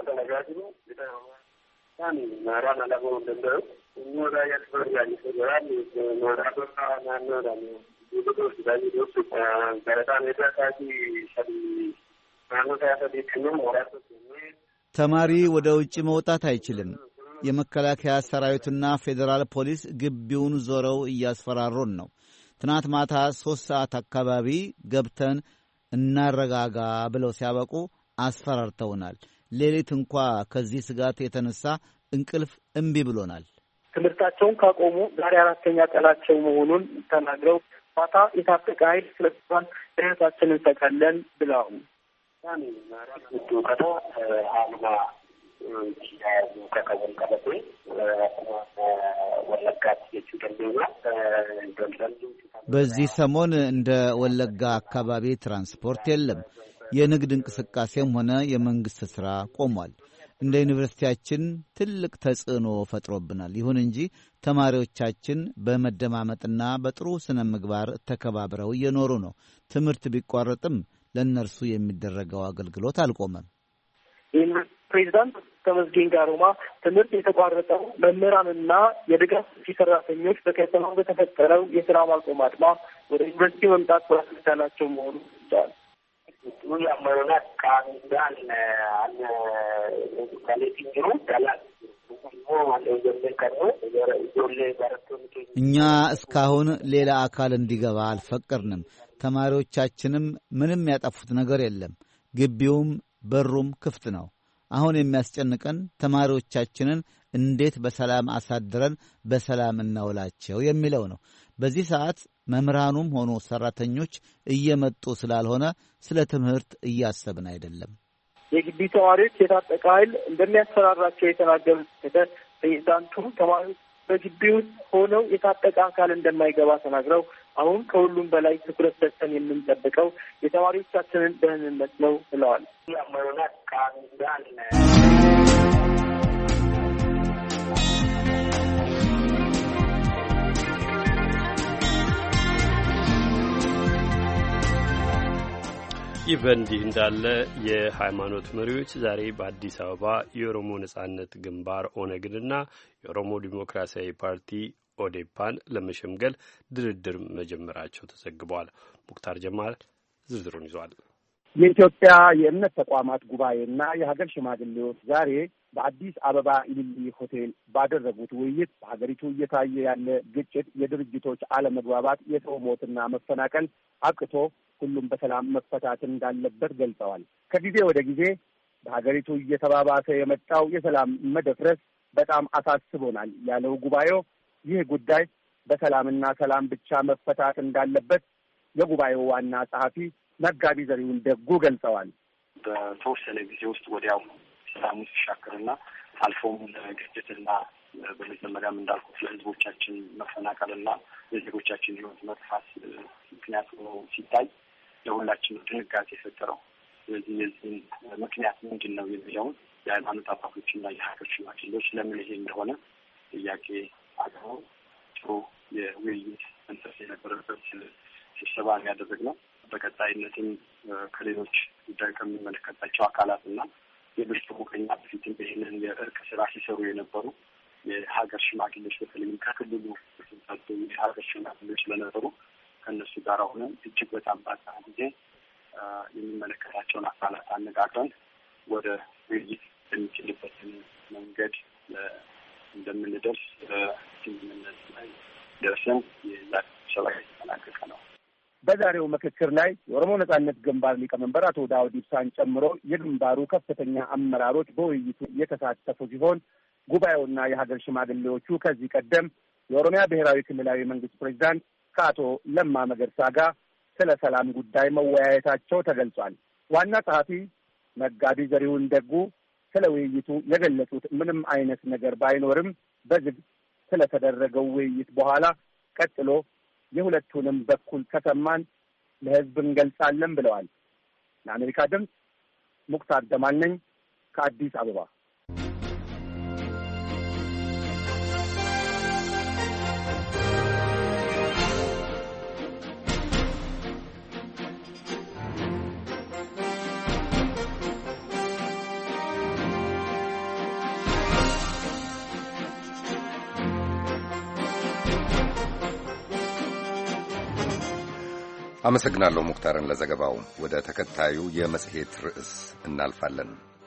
ተማሪ ወደ ውጭ መውጣት አይችልም። የመከላከያ ሰራዊትና ፌዴራል ፖሊስ ግቢውን ዞረው እያስፈራሩን ነው። ትናንት ማታ 3 ሰዓት አካባቢ ገብተን እናረጋጋ ብለው ሲያበቁ አስፈራርተውናል። ሌሊት እንኳ ከዚህ ስጋት የተነሳ እንቅልፍ እምቢ ብሎናል። ትምህርታቸውን ካቆሙ ዛሬ 4ኛ ቀናቸው መሆኑን ተናግረው ማታ የታጠቀ ኃይል ስለተባል እህታችንን ተቀለን ብለዋል። በዚህ ሰሞን እንደ ወለጋ አካባቢ ትራንስፖርት የለም። የንግድ እንቅስቃሴም ሆነ የመንግሥት ሥራ ቆሟል። እንደ ዩኒቨርሲቲያችን ትልቅ ተጽዕኖ ፈጥሮብናል። ይሁን እንጂ ተማሪዎቻችን በመደማመጥና በጥሩ ስነ ምግባር ተከባብረው እየኖሩ ነው። ትምህርት ቢቋረጥም ለእነርሱ የሚደረገው አገልግሎት አልቆመም። ፕሬዚዳንት ተመስገን ጋሮማ ትምህርት የተቋረጠው መምህራንና የድጋፍ ሰራተኞች በከተማው በተፈጠረው የስራ ማቆም አድማ ወደ ዩኒቨርሲቲ መምጣት ባለመቻላቸው መሆኑ ይቻላል። እኛ እስካሁን ሌላ አካል እንዲገባ አልፈቀድንም። ተማሪዎቻችንም ምንም ያጠፉት ነገር የለም። ግቢውም በሩም ክፍት ነው። አሁን የሚያስጨንቀን ተማሪዎቻችንን እንዴት በሰላም አሳድረን በሰላም እናውላቸው የሚለው ነው። በዚህ ሰዓት መምህራኑም ሆኑ ሰራተኞች እየመጡ ስላልሆነ ስለ ትምህርት እያሰብን አይደለም። የግቢ ተማሪዎች የታጠቀ ኃይል እንደሚያስፈራራቸው የተናገሩት ፕሬዚዳንቱ ተማሪዎች በግቢ ውስጥ ሆነው የታጠቀ አካል እንደማይገባ ተናግረው አሁን ከሁሉም በላይ ትኩረት ሰጥተን የምንጠብቀው የተማሪዎቻችንን ደህንነት ነው ብለዋል። ይህ በእንዲህ እንዳለ የሃይማኖት መሪዎች ዛሬ በአዲስ አበባ የኦሮሞ ነጻነት ግንባር ኦነግንና የኦሮሞ ዲሞክራሲያዊ ፓርቲ ኦዴፓን ለመሸምገል ድርድር መጀመራቸው ተዘግቧል። ሙክታር ጀማል ዝርዝሩን ይዟል። የኢትዮጵያ የእምነት ተቋማት ጉባኤና የሀገር ሽማግሌዎች ዛሬ በአዲስ አበባ ኢሊሊ ሆቴል ባደረጉት ውይይት በሀገሪቱ እየታየ ያለ ግጭት፣ የድርጅቶች አለመግባባት፣ የሰው ሞትና መፈናቀል አብቅቶ ሁሉም በሰላም መፈታት እንዳለበት ገልጸዋል። ከጊዜ ወደ ጊዜ በሀገሪቱ እየተባባሰ የመጣው የሰላም መደፍረስ በጣም አሳስቦናል ያለው ጉባኤው ይህ ጉዳይ በሰላምና ሰላም ብቻ መፈታት እንዳለበት የጉባኤው ዋና ጸሐፊ መጋቢ ዘሪሁን ደጉ ገልጸዋል። በተወሰነ ጊዜ ውስጥ ወዲያው ሰላሙ ሲሻክርና አልፎም ለግጭትና በመጀመሪያም እንዳልኩት ለሕዝቦቻችን መፈናቀልና የዜጎቻችን ሕይወት መጥፋት ምክንያት ሆኖ ሲታይ ለሁላችን ድንጋጤ የፈጠረው። ስለዚህ የዚህን ምክንያት ምንድን ነው የሚለውን የሃይማኖት አባቶችና የሀገር ሽማግሌዎች ለምን ይሄ እንደሆነ ጥያቄ አቅርበው ጥሩ የውይይት መንፈስ የነበረበት ስብሰባ ያደረግነው። በቀጣይነትም ከሌሎች ጉዳይ ከሚመለከታቸው አካላትና ሌሎች ተሞከኛ በፊትም ይህንን የእርቅ ስራ ሲሰሩ የነበሩ የሀገር ሽማግሌዎች በተለይም ከክልሉ ተሰጣጡ የሀገር ሽማግሌዎች ስለነበሩ ከእነሱ ጋር ሆነን እጅግ በጣም ባጠረ ጊዜ የሚመለከታቸውን አካላት አነጋግረን ወደ ውይይት የሚችልበትን መንገድ እንደምንደርስ ስምምነት ላይ ደርሰን የዛ ስብሰባ የተጠናቀቀ ነው። በዛሬው ምክክር ላይ የኦሮሞ ነጻነት ግንባር ሊቀመንበር አቶ ዳውድ ኢብሳን ጨምሮ የግንባሩ ከፍተኛ አመራሮች በውይይቱ የተሳተፉ ሲሆን ጉባኤውና የሀገር ሽማግሌዎቹ ከዚህ ቀደም የኦሮሚያ ብሔራዊ ክልላዊ መንግስት ፕሬዚዳንት ከአቶ ለማ መገርሳ ጋር ስለ ሰላም ጉዳይ መወያየታቸው ተገልጿል። ዋና ጸሐፊ መጋቢ ዘሪሁን ደጉ ስለ ውይይቱ የገለጹት ምንም አይነት ነገር ባይኖርም በዝግ ስለተደረገው ውይይት በኋላ ቀጥሎ የሁለቱንም በኩል ከሰማን ለህዝብ እንገልጻለን ብለዋል። ለአሜሪካ ድምፅ ሙክታር ጀማል ነኝ ከአዲስ አበባ። አመሰግናለሁ ሙክታርን ለዘገባው። ወደ ተከታዩ የመጽሔት ርዕስ እናልፋለን።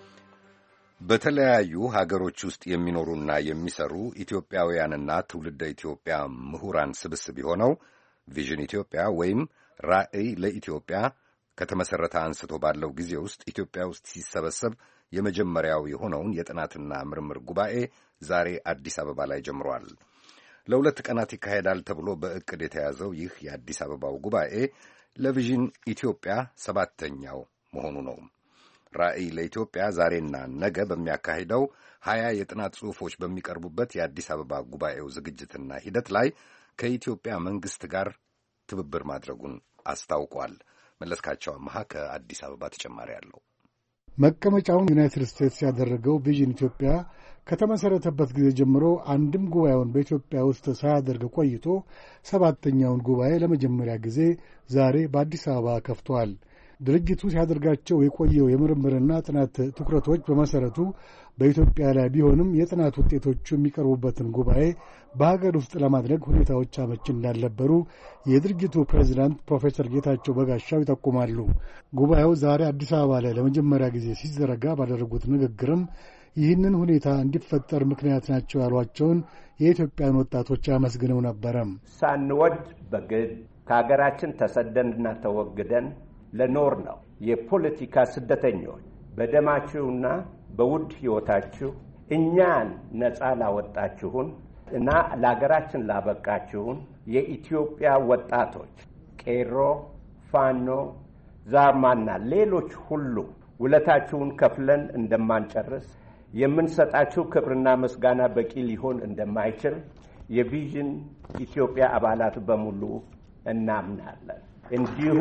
በተለያዩ ሀገሮች ውስጥ የሚኖሩና የሚሰሩ ኢትዮጵያውያንና ትውልደ ኢትዮጵያ ምሁራን ስብስብ የሆነው ቪዥን ኢትዮጵያ ወይም ራዕይ ለኢትዮጵያ ከተመሠረተ አንስቶ ባለው ጊዜ ውስጥ ኢትዮጵያ ውስጥ ሲሰበሰብ የመጀመሪያው የሆነውን የጥናትና ምርምር ጉባኤ ዛሬ አዲስ አበባ ላይ ጀምሯል። ለ2 ቀናት ይካሄዳል ተብሎ በዕቅድ የተያዘው ይህ የአዲስ አበባው ጉባኤ ለቪዥን ኢትዮጵያ 7ኛው መሆኑ ነው። ራዕይ ለኢትዮጵያ ዛሬና ነገ በሚያካሂደው 20 የጥናት ጽሑፎች በሚቀርቡበት የአዲስ አበባ ጉባኤው ዝግጅትና ሂደት ላይ ከኢትዮጵያ መንግሥት ጋር ትብብር ማድረጉን አስታውቋል። መለስካቸው አመሃ ከአዲስ አበባ ተጨማሪ አለው። መቀመጫውን ዩናይትድ ስቴትስ ያደረገው ቪዥን ኢትዮጵያ ከተመሠረተበት ጊዜ ጀምሮ አንድም ጉባኤውን በኢትዮጵያ ውስጥ ሳያደርግ ቆይቶ 7ኛውን ጉባኤ ለመጀመሪያ ጊዜ ዛሬ በአዲስ አበባ ከፍቷል። ድርጅቱ ሲያደርጋቸው የቆየው የምርምርና ጥናት ትኩረቶች በመሠረቱ በኢትዮጵያ ላይ ቢሆንም የጥናት ውጤቶቹ የሚቀርቡበትን ጉባኤ በሀገር ውስጥ ለማድረግ ሁኔታዎች አመች እንዳልነበሩ የድርጅቱ ፕሬዚዳንት ፕሮፌሰር ጌታቸው በጋሻው ይጠቁማሉ። ጉባኤው ዛሬ አዲስ አበባ ላይ ለመጀመሪያ ጊዜ ሲዘረጋ ባደረጉት ንግግርም ይህንን ሁኔታ እንዲፈጠር ምክንያት ናቸው ያሏቸውን የኢትዮጵያን ወጣቶች አመስግነው ነበረም። ሳንወድ በግድ ከሀገራችን ተሰደንና ተወግደን ለኖር ነው የፖለቲካ ስደተኞች በደማችሁና በውድ ሕይወታችሁ እኛን ነፃ ላወጣችሁን እና ለሀገራችን ላበቃችሁን የኢትዮጵያ ወጣቶች ቄሮ፣ ፋኖ፣ ዛርማና ሌሎች ሁሉ ውለታችሁን ከፍለን እንደማንጨርስ የምንሰጣችሁ ክብርና ምስጋና በቂ ሊሆን እንደማይችል የቪዥን ኢትዮጵያ አባላት በሙሉ እናምናለን። እንዲሁ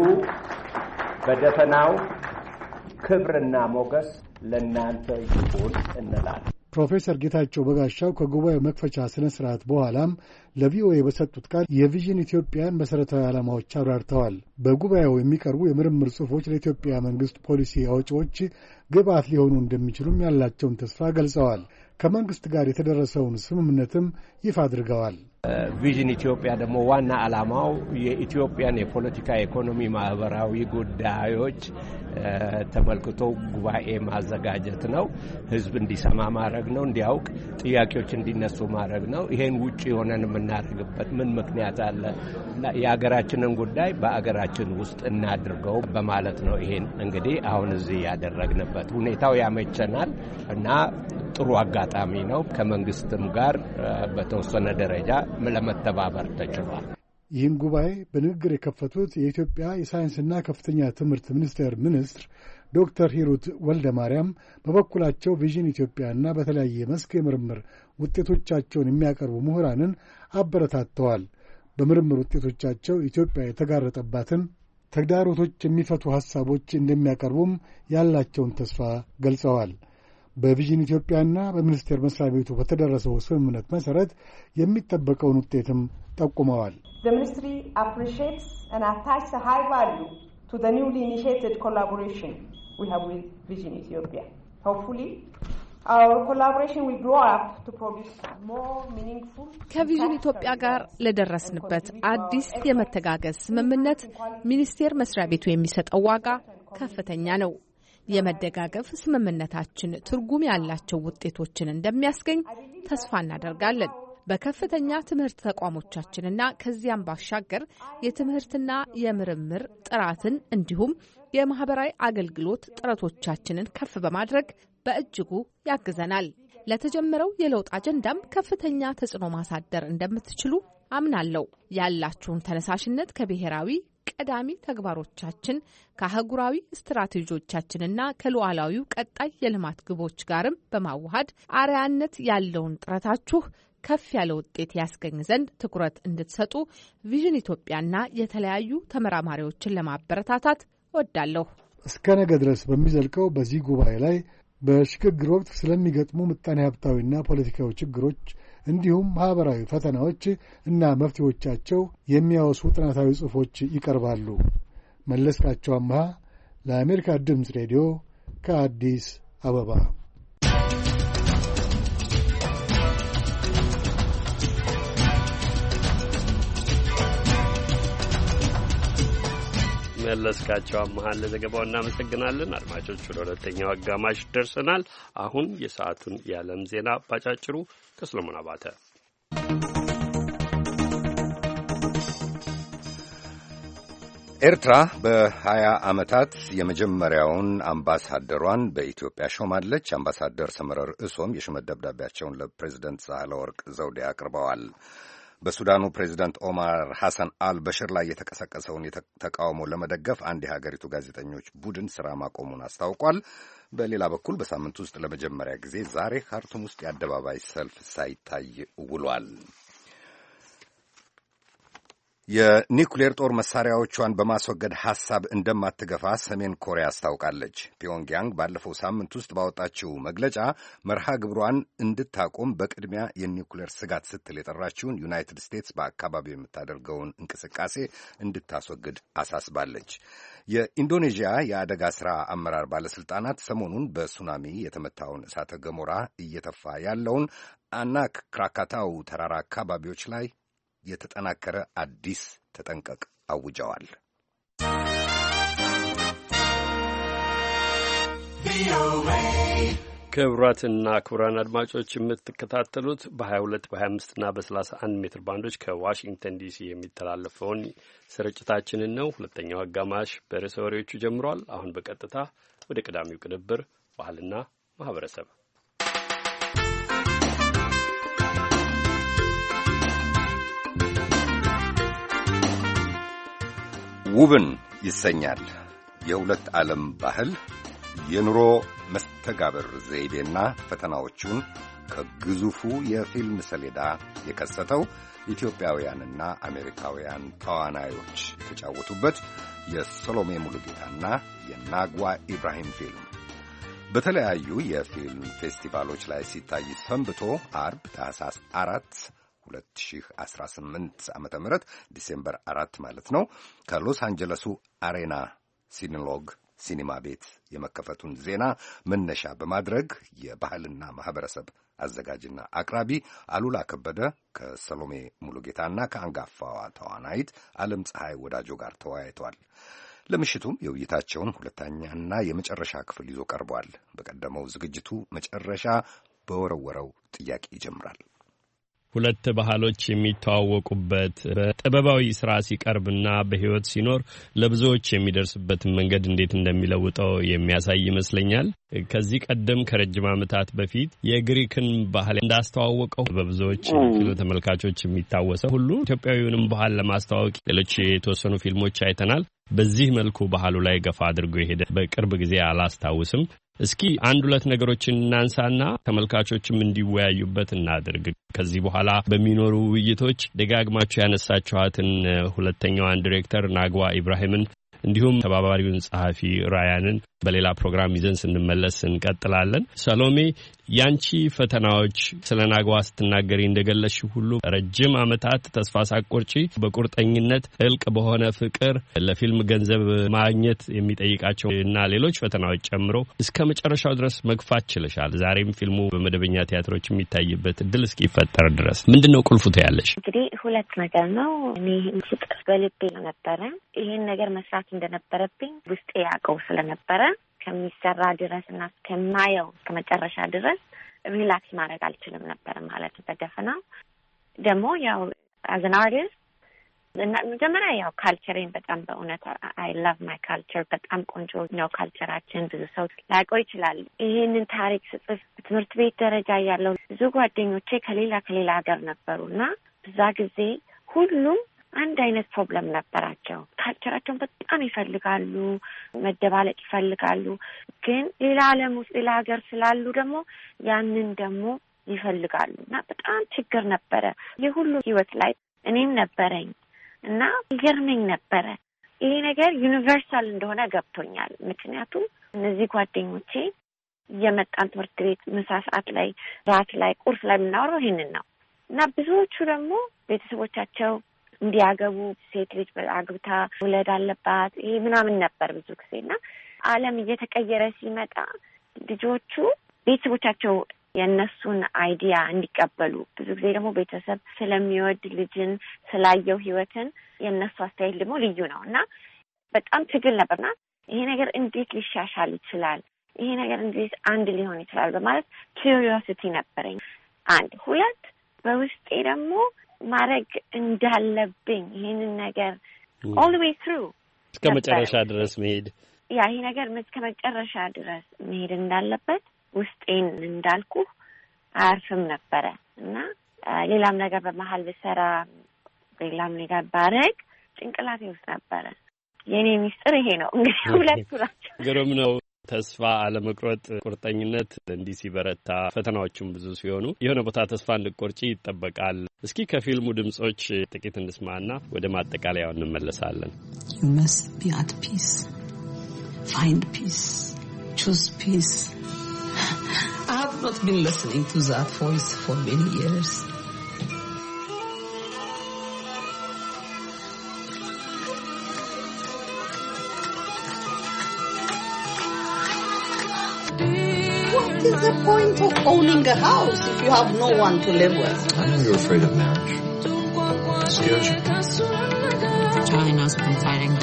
በደፈናው ክብርና ሞገስ ለእናንተ ይሁን እንላለን። ፕሮፌሰር ጌታቸው በጋሻው ከጉባኤው መክፈቻ ስነ ስርዓት በኋላም ለቪኦኤ በሰጡት ቃል የቪዥን ኢትዮጵያን መሠረታዊ ዓላማዎች አብራርተዋል። በጉባኤው የሚቀርቡ የምርምር ጽሑፎች ለኢትዮጵያ መንግሥት ፖሊሲ አውጪዎች ግብዓት ሊሆኑ እንደሚችሉም ያላቸውን ተስፋ ገልጸዋል። ከመንግሥት ጋር የተደረሰውን ስምምነትም ይፋ አድርገዋል። ቪዥን ኢትዮጵያ ደግሞ ዋና ዓላማው የኢትዮጵያን የፖለቲካ፣ ኢኮኖሚ፣ ማህበራዊ ጉዳዮች ተመልክቶ ጉባኤ ማዘጋጀት ነው። ህዝብ እንዲሰማ ማድረግ ነው። እንዲያውቅ ጥያቄዎች እንዲነሱ ማድረግ ነው። ይሄን ውጪ ሆነን የምናደርግበት ምን ምክንያት አለ? የሀገራችንን ጉዳይ በአገራችን ውስጥ እናድርገው በማለት ነው። ይሄን እንግዲህ አሁን እዚህ ያደረግንበት ሁኔታው ያመቸናል እና ጥሩ አጋጣሚ ነው። ከመንግስትም ጋር በተወሰነ ደረጃ ለመተባበር ተችሏል። ይህን ጉባኤ በንግግር የከፈቱት የኢትዮጵያ የሳይንስና ከፍተኛ ትምህርት ሚኒስቴር ሚኒስትር ዶክተር ሂሩት ወልደ ማርያም በበኩላቸው ቪዥን ኢትዮጵያና በተለያየ መስክ የምርምር ውጤቶቻቸውን የሚያቀርቡ ምሁራንን አበረታተዋል። በምርምር ውጤቶቻቸው ኢትዮጵያ የተጋረጠባትን ተግዳሮቶች የሚፈቱ ሐሳቦች እንደሚያቀርቡም ያላቸውን ተስፋ ገልጸዋል። በቪዥን ኢትዮጵያና በሚኒስቴር መስሪያ ቤቱ በተደረሰው ስምምነት መሠረት የሚጠበቀውን ውጤትም ጠቁመዋል። The ministry appreciates and attaches a high value to the newly initiated collaboration we have with Vision Ethiopia. Hopefully, our collaboration will grow up to produce more meaningful. ከቪዥን ኢትዮጵያ ጋር ለደረስንበት አዲስ የመተጋገዝ ስምምነት ሚኒስቴር መስሪያ ቤቱ የሚሰጠው ዋጋ ከፍተኛ ነው። የመደጋገፍ ስምምነታችን ትርጉም ያላቸው ውጤቶችን እንደሚያስገኝ ተስፋ እናደርጋለን። በከፍተኛ ትምህርት ተቋሞቻችንና ከዚያም ባሻገር የትምህርትና የምርምር ጥራትን እንዲሁም የማህበራዊ አገልግሎት ጥረቶቻችንን ከፍ በማድረግ በእጅጉ ያግዘናል። ለተጀመረው የለውጥ አጀንዳም ከፍተኛ ተጽዕኖ ማሳደር እንደምትችሉ አምናለሁ። ያላችሁን ተነሳሽነት ከብሔራዊ ቀዳሚ ተግባሮቻችን ከአህጉራዊ ስትራቴጂዎቻችንና ከሉዓላዊው ቀጣይ የልማት ግቦች ጋርም በማዋሃድ አርአያነት ያለውን ጥረታችሁ ከፍ ያለ ውጤት ያስገኝ ዘንድ ትኩረት እንድትሰጡ ቪዥን ኢትዮጵያና የተለያዩ ተመራማሪዎችን ለማበረታታት እወዳለሁ። እስከ ነገ ድረስ በሚዘልቀው በዚህ ጉባኤ ላይ በሽግግር ወቅት ስለሚገጥሙ ምጣኔ ሀብታዊና ፖለቲካዊ ችግሮች እንዲሁም ማህበራዊ ፈተናዎች እና መፍትሄዎቻቸው የሚያወሱ ጥናታዊ ጽሑፎች ይቀርባሉ። መለስካቸው አምሃ ለአሜሪካ ድምፅ ሬዲዮ ከአዲስ አበባ። መለስካቸው አምሃን ለዘገባው እናመሰግናለን። አድማጮች ወደ ሁለተኛው አጋማሽ ደርሰናል። አሁን የሰዓቱን የዓለም ዜና ባጫጭሩ ከሰሎሞን አባተ። ኤርትራ በ20 ዓመታት የመጀመሪያውን አምባሳደሯን በኢትዮጵያ ሾማለች። አምባሳደር ሰመረ ርዕሶም የሹመት ደብዳቤያቸውን ለፕሬዚደንት ሳህለወርቅ ዘውዴ አቅርበዋል። በሱዳኑ ፕሬዚደንት ኦማር ሐሰን አልበሽር ላይ የተቀሰቀሰውን ተቃውሞ ለመደገፍ አንድ የሀገሪቱ ጋዜጠኞች ቡድን ሥራ ማቆሙን አስታውቋል። በሌላ በኩል በሳምንት ውስጥ ለመጀመሪያ ጊዜ ዛሬ ካርቱም ውስጥ የአደባባይ ሰልፍ ሳይታይ ውሏል። የኒውክሌር ጦር መሳሪያዎቿን በማስወገድ ሐሳብ እንደማትገፋ ሰሜን ኮሪያ አስታውቃለች። ፒዮንግያንግ ባለፈው ሳምንት ውስጥ ባወጣችው መግለጫ መርሃ ግብሯን እንድታቆም በቅድሚያ የኒውክሌር ስጋት ስትል የጠራችውን ዩናይትድ ስቴትስ በአካባቢው የምታደርገውን እንቅስቃሴ እንድታስወግድ አሳስባለች። የኢንዶኔዥያ የአደጋ ሥራ አመራር ባለሥልጣናት ሰሞኑን በሱናሚ የተመታውን እሳተ ገሞራ እየተፋ ያለውን አናክ ክራካታው ተራራ አካባቢዎች ላይ የተጠናከረ አዲስ ተጠንቀቅ አውጀዋል። ክቡራትና ክቡራን አድማጮች የምትከታተሉት በ22 በ25 እና በ31 ሜትር ባንዶች ከዋሽንግተን ዲሲ የሚተላለፈውን ስርጭታችንን ነው። ሁለተኛው አጋማሽ በርዕሰ ወሬዎቹ ጀምሯል። አሁን በቀጥታ ወደ ቀዳሚው ቅንብር ባህልና ማህበረሰብ ውብን ይሰኛል። የሁለት ዓለም ባህል የኑሮ መስተጋብር ዘይቤና ፈተናዎቹን ከግዙፉ የፊልም ሰሌዳ የከሰተው ኢትዮጵያውያንና አሜሪካውያን ተዋናዮች የተጫወቱበት የሰሎሜ ሙሉጌታና የናግዋ ኢብራሂም ፊልም በተለያዩ የፊልም ፌስቲቫሎች ላይ ሲታይ ሰንብቶ አርብ ታኅሳስ 2018 ዓመተ ምህረት ዲሴምበር 4 ማለት ነው ከሎስ አንጀለሱ አሬና ሲኒሎግ ሲኒማ ቤት የመከፈቱን ዜና መነሻ በማድረግ የባህልና ማህበረሰብ አዘጋጅና አቅራቢ አሉላ ከበደ ከሰሎሜ ሙሉጌታና ከአንጋፋዋ ተዋናይት ዓለም ፀሐይ ወዳጆ ጋር ተወያይቷል። ለምሽቱም የውይይታቸውን ሁለተኛና የመጨረሻ ክፍል ይዞ ቀርቧል። በቀደመው ዝግጅቱ መጨረሻ በወረወረው ጥያቄ ይጀምራል። ሁለት ባህሎች የሚተዋወቁበት በጥበባዊ ስራ ሲቀርብና በህይወት ሲኖር ለብዙዎች የሚደርስበትን መንገድ እንዴት እንደሚለውጠው የሚያሳይ ይመስለኛል። ከዚህ ቀደም ከረጅም ዓመታት በፊት የግሪክን ባህል እንዳስተዋወቀው በብዙዎች ፊልም ተመልካቾች የሚታወሰው ሁሉ ኢትዮጵያዊውንም ባህል ለማስተዋወቅ ሌሎች የተወሰኑ ፊልሞች አይተናል። በዚህ መልኩ ባህሉ ላይ ገፋ አድርጎ የሄደ በቅርብ ጊዜ አላስታውስም። እስኪ አንድ ሁለት ነገሮችን እናንሳና ተመልካቾችም እንዲወያዩበት እናድርግ። ከዚህ በኋላ በሚኖሩ ውይይቶች ደጋግማችሁ ያነሳችኋትን ሁለተኛዋን ዲሬክተር ናግዋ ኢብራሂምን እንዲሁም ተባባሪውን ጸሐፊ ራያንን በሌላ ፕሮግራም ይዘን ስንመለስ እንቀጥላለን። ሰሎሜ፣ ያንቺ ፈተናዎች ስለ ናግዋ ስትናገሪ እንደገለጽሽው ሁሉ ረጅም ዓመታት ተስፋ ሳትቆርጪ በቁርጠኝነት ጥልቅ በሆነ ፍቅር ለፊልም ገንዘብ ማግኘት የሚጠይቃቸው እና ሌሎች ፈተናዎች ጨምሮ እስከ መጨረሻው ድረስ መግፋት ችለሻል። ዛሬም ፊልሙ በመደበኛ ቲያትሮች የሚታይበት እድል እስኪፈጠር ድረስ ምንድነው ቁልፉ ትያለሽ? እንግዲህ ሁለት ነገር ነው። እኔ ፍቅር በልቤ ነበረ። ይሄን ነገር መስራት እንደነበረብኝ ውስጤ ያውቀው ስለነበረ ከሚሰራ ድረስ እና ከማየው እስከ መጨረሻ ድረስ ሪላክስ ማድረግ አልችልም ነበር ማለት በደፈናው። ደግሞ ያው as an artist እና መጀመሪያ ያው ካልቸሬን በጣም በእውነት I love my culture በጣም ቆንጆ ነው ካልቸራችን። ብዙ ሰው ላይቆይ ይችላል። ይሄንን ታሪክ ስጽፍ ትምህርት ቤት ደረጃ ያለው ብዙ ጓደኞቼ ከሌላ ሀገር ነበሩና በዛ ጊዜ ሁሉም አንድ አይነት ፕሮብለም ነበራቸው። ካልቸራቸውን በጣም ይፈልጋሉ፣ መደባለቅ ይፈልጋሉ። ግን ሌላ ዓለም ውስጥ ሌላ ሀገር ስላሉ ደግሞ ያንን ደግሞ ይፈልጋሉና በጣም ችግር ነበረ የሁሉ ህይወት ላይ እኔም ነበረኝ እና ይገርመኝ ነበረ። ይሄ ነገር ዩኒቨርሳል እንደሆነ ገብቶኛል። ምክንያቱም እነዚህ ጓደኞቼ የመጣን ትምህርት ቤት ምሳ ሰዓት ላይ፣ ራት ላይ፣ ቁርስ ላይ የምናወራው ይሄንን ነው እና ብዙዎቹ ደግሞ ቤተሰቦቻቸው እንዲያገቡ ሴት ልጅ አግብታ ውለድ አለባት ይሄ ምናምን ነበር ብዙ ጊዜና ዓለም እየተቀየረ ሲመጣ ልጆቹ ቤተሰቦቻቸው የነሱን አይዲያ እንዲቀበሉ ብዙ ጊዜ ደግሞ ቤተሰብ ስለሚወድ ልጅን ስላየው ህይወትን የነሱ አስተያየት ደግሞ ልዩ ነውና በጣም ትግል ነበርና ይሄ ነገር እንዴት ሊሻሻል ይችላል፣ ይሄ ነገር እንዴት አንድ ሊሆን ይችላል በማለት ኪዩሪዮሲቲ ነበረኝ። አንድ ሁለት በውስጤ ደግሞ ማድረግ እንዳለብኝ ይሄንን ነገር all the way through እስከ መጨረሻ ድረስ መሄድ ይሄ ነገር እስከ መጨረሻ ድረስ መሄድ እንዳለበት ውስጤን እንዳልኩ አርፍም ነበረ እና ሌላም ነገር በመሀል ብሰራ ሌላም ነገር ባረግ ጭንቅላቴ ውስጥ ነበረ። የኔ ሚስጥር ይሄ ነው እንግዲህ ሁለቱ ናቸው። ግሩም ነው። ተስፋ አለመቁረጥ፣ ቁርጠኝነት እንዲህ ሲበረታ ፈተናዎቹም ብዙ ሲሆኑ የሆነ ቦታ ተስፋ እንድትቆርጪ ይጠበቃል። እስኪ ከፊልሙ ድምጾች ጥቂት እንስማና ወደ ማጠቃለያው እንመለሳለን። You must be at peace. Find peace. Choose peace. I have not been listening to that voice for many years. What is the point of owning a house if you have no one to live with? I know you're afraid of marriage. It scares you. China's been fighting.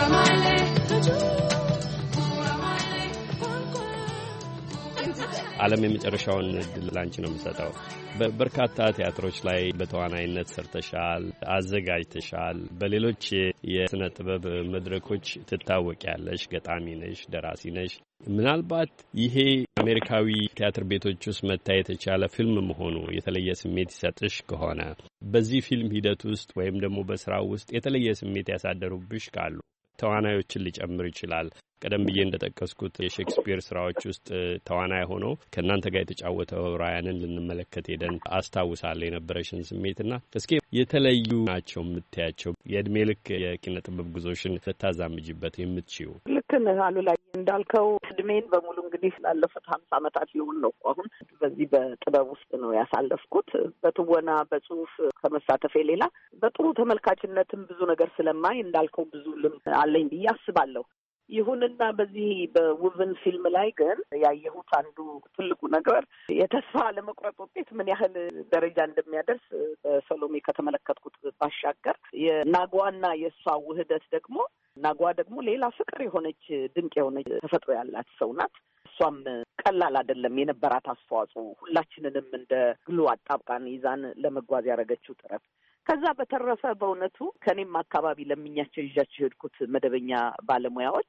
ዓለም የመጨረሻውን እድል ላንቺ ነው የምሰጠው። በበርካታ ቲያትሮች ላይ በተዋናይነት ሰርተሻል፣ አዘጋጅተሻል። በሌሎች የስነ ጥበብ መድረኮች ትታወቂያለሽ። ገጣሚ ነሽ፣ ደራሲ ነሽ። ምናልባት ይሄ አሜሪካዊ ቲያትር ቤቶች ውስጥ መታየት የቻለ ፊልም መሆኑ የተለየ ስሜት ይሰጥሽ ከሆነ በዚህ ፊልም ሂደት ውስጥ ወይም ደግሞ በስራው ውስጥ የተለየ ስሜት ያሳደሩብሽ ካሉ ተዋናዮችን ሊጨምር ይችላል። ቀደም ብዬ እንደጠቀስኩት የሼክስፒር ስራዎች ውስጥ ተዋናይ ሆኖ ከእናንተ ጋር የተጫወተው ራያንን ልንመለከት ሄደን አስታውሳለሁ የነበረሽን ስሜትና እስኪ የተለዩ ናቸው የምትያቸው የእድሜ ልክ የኪነ ጥበብ ጉዞሽን ልታዛምጅበት የምትችይው? ልክ ነህ አሉላ፣ እንዳልከው እድሜን በሙሉ እንግዲህ ላለፉት 50 ዓመታት ሊሆን ነው አሁን በዚህ በጥበብ ውስጥ ነው ያሳለፍኩት። በትወና በጽሁፍ ከመሳተፌ ሌላ በጥሩ ተመልካችነትም ብዙ ነገር ስለማይ እንዳልከው ብዙ ልምድ አለኝ ብዬ አስባለሁ። ይሁንና በዚህ በውብን ፊልም ላይ ግን ያየሁት አንዱ ትልቁ ነገር የተስፋ ለመቁረጥ ውጤት ምን ያህል ደረጃ እንደሚያደርስ በሰሎሜ ከተመለከትኩት ባሻገር የናጓና የእሷ ውህደት ደግሞ ናጓ ደግሞ ሌላ ፍቅር የሆነች ድንቅ የሆነች ተፈጥሮ ያላት ሰው ናት። እሷም ቀላል አይደለም የነበራት አስተዋጽኦ ሁላችንንም እንደ ግሉ አጣብቃን ይዛን ለመጓዝ ያደረገችው ጥረት። ከዛ በተረፈ በእውነቱ ከኔም አካባቢ ለምኛቸው ይዣቸው ሄድኩት መደበኛ ባለሙያዎች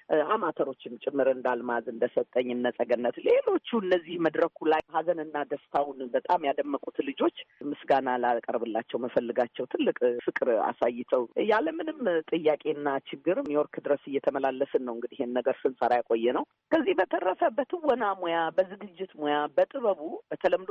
አማተሮችም ጭምር እንዳልማዝ እንደሰጠኝ እነጸገነት ሌሎቹ እነዚህ መድረኩ ላይ ሀዘንና ደስታውን በጣም ያደመቁት ልጆች ምስጋና ላቀርብላቸው መፈልጋቸው ትልቅ ፍቅር አሳይተው ያለምንም ጥያቄና ችግር ኒውዮርክ ድረስ እየተመላለስን ነው እንግዲህ ይሄን ነገር ስንሰራ ያቆየ ነው። ከዚህ በተረፈ በትወና ሙያ፣ በዝግጅት ሙያ፣ በጥበቡ በተለምዶ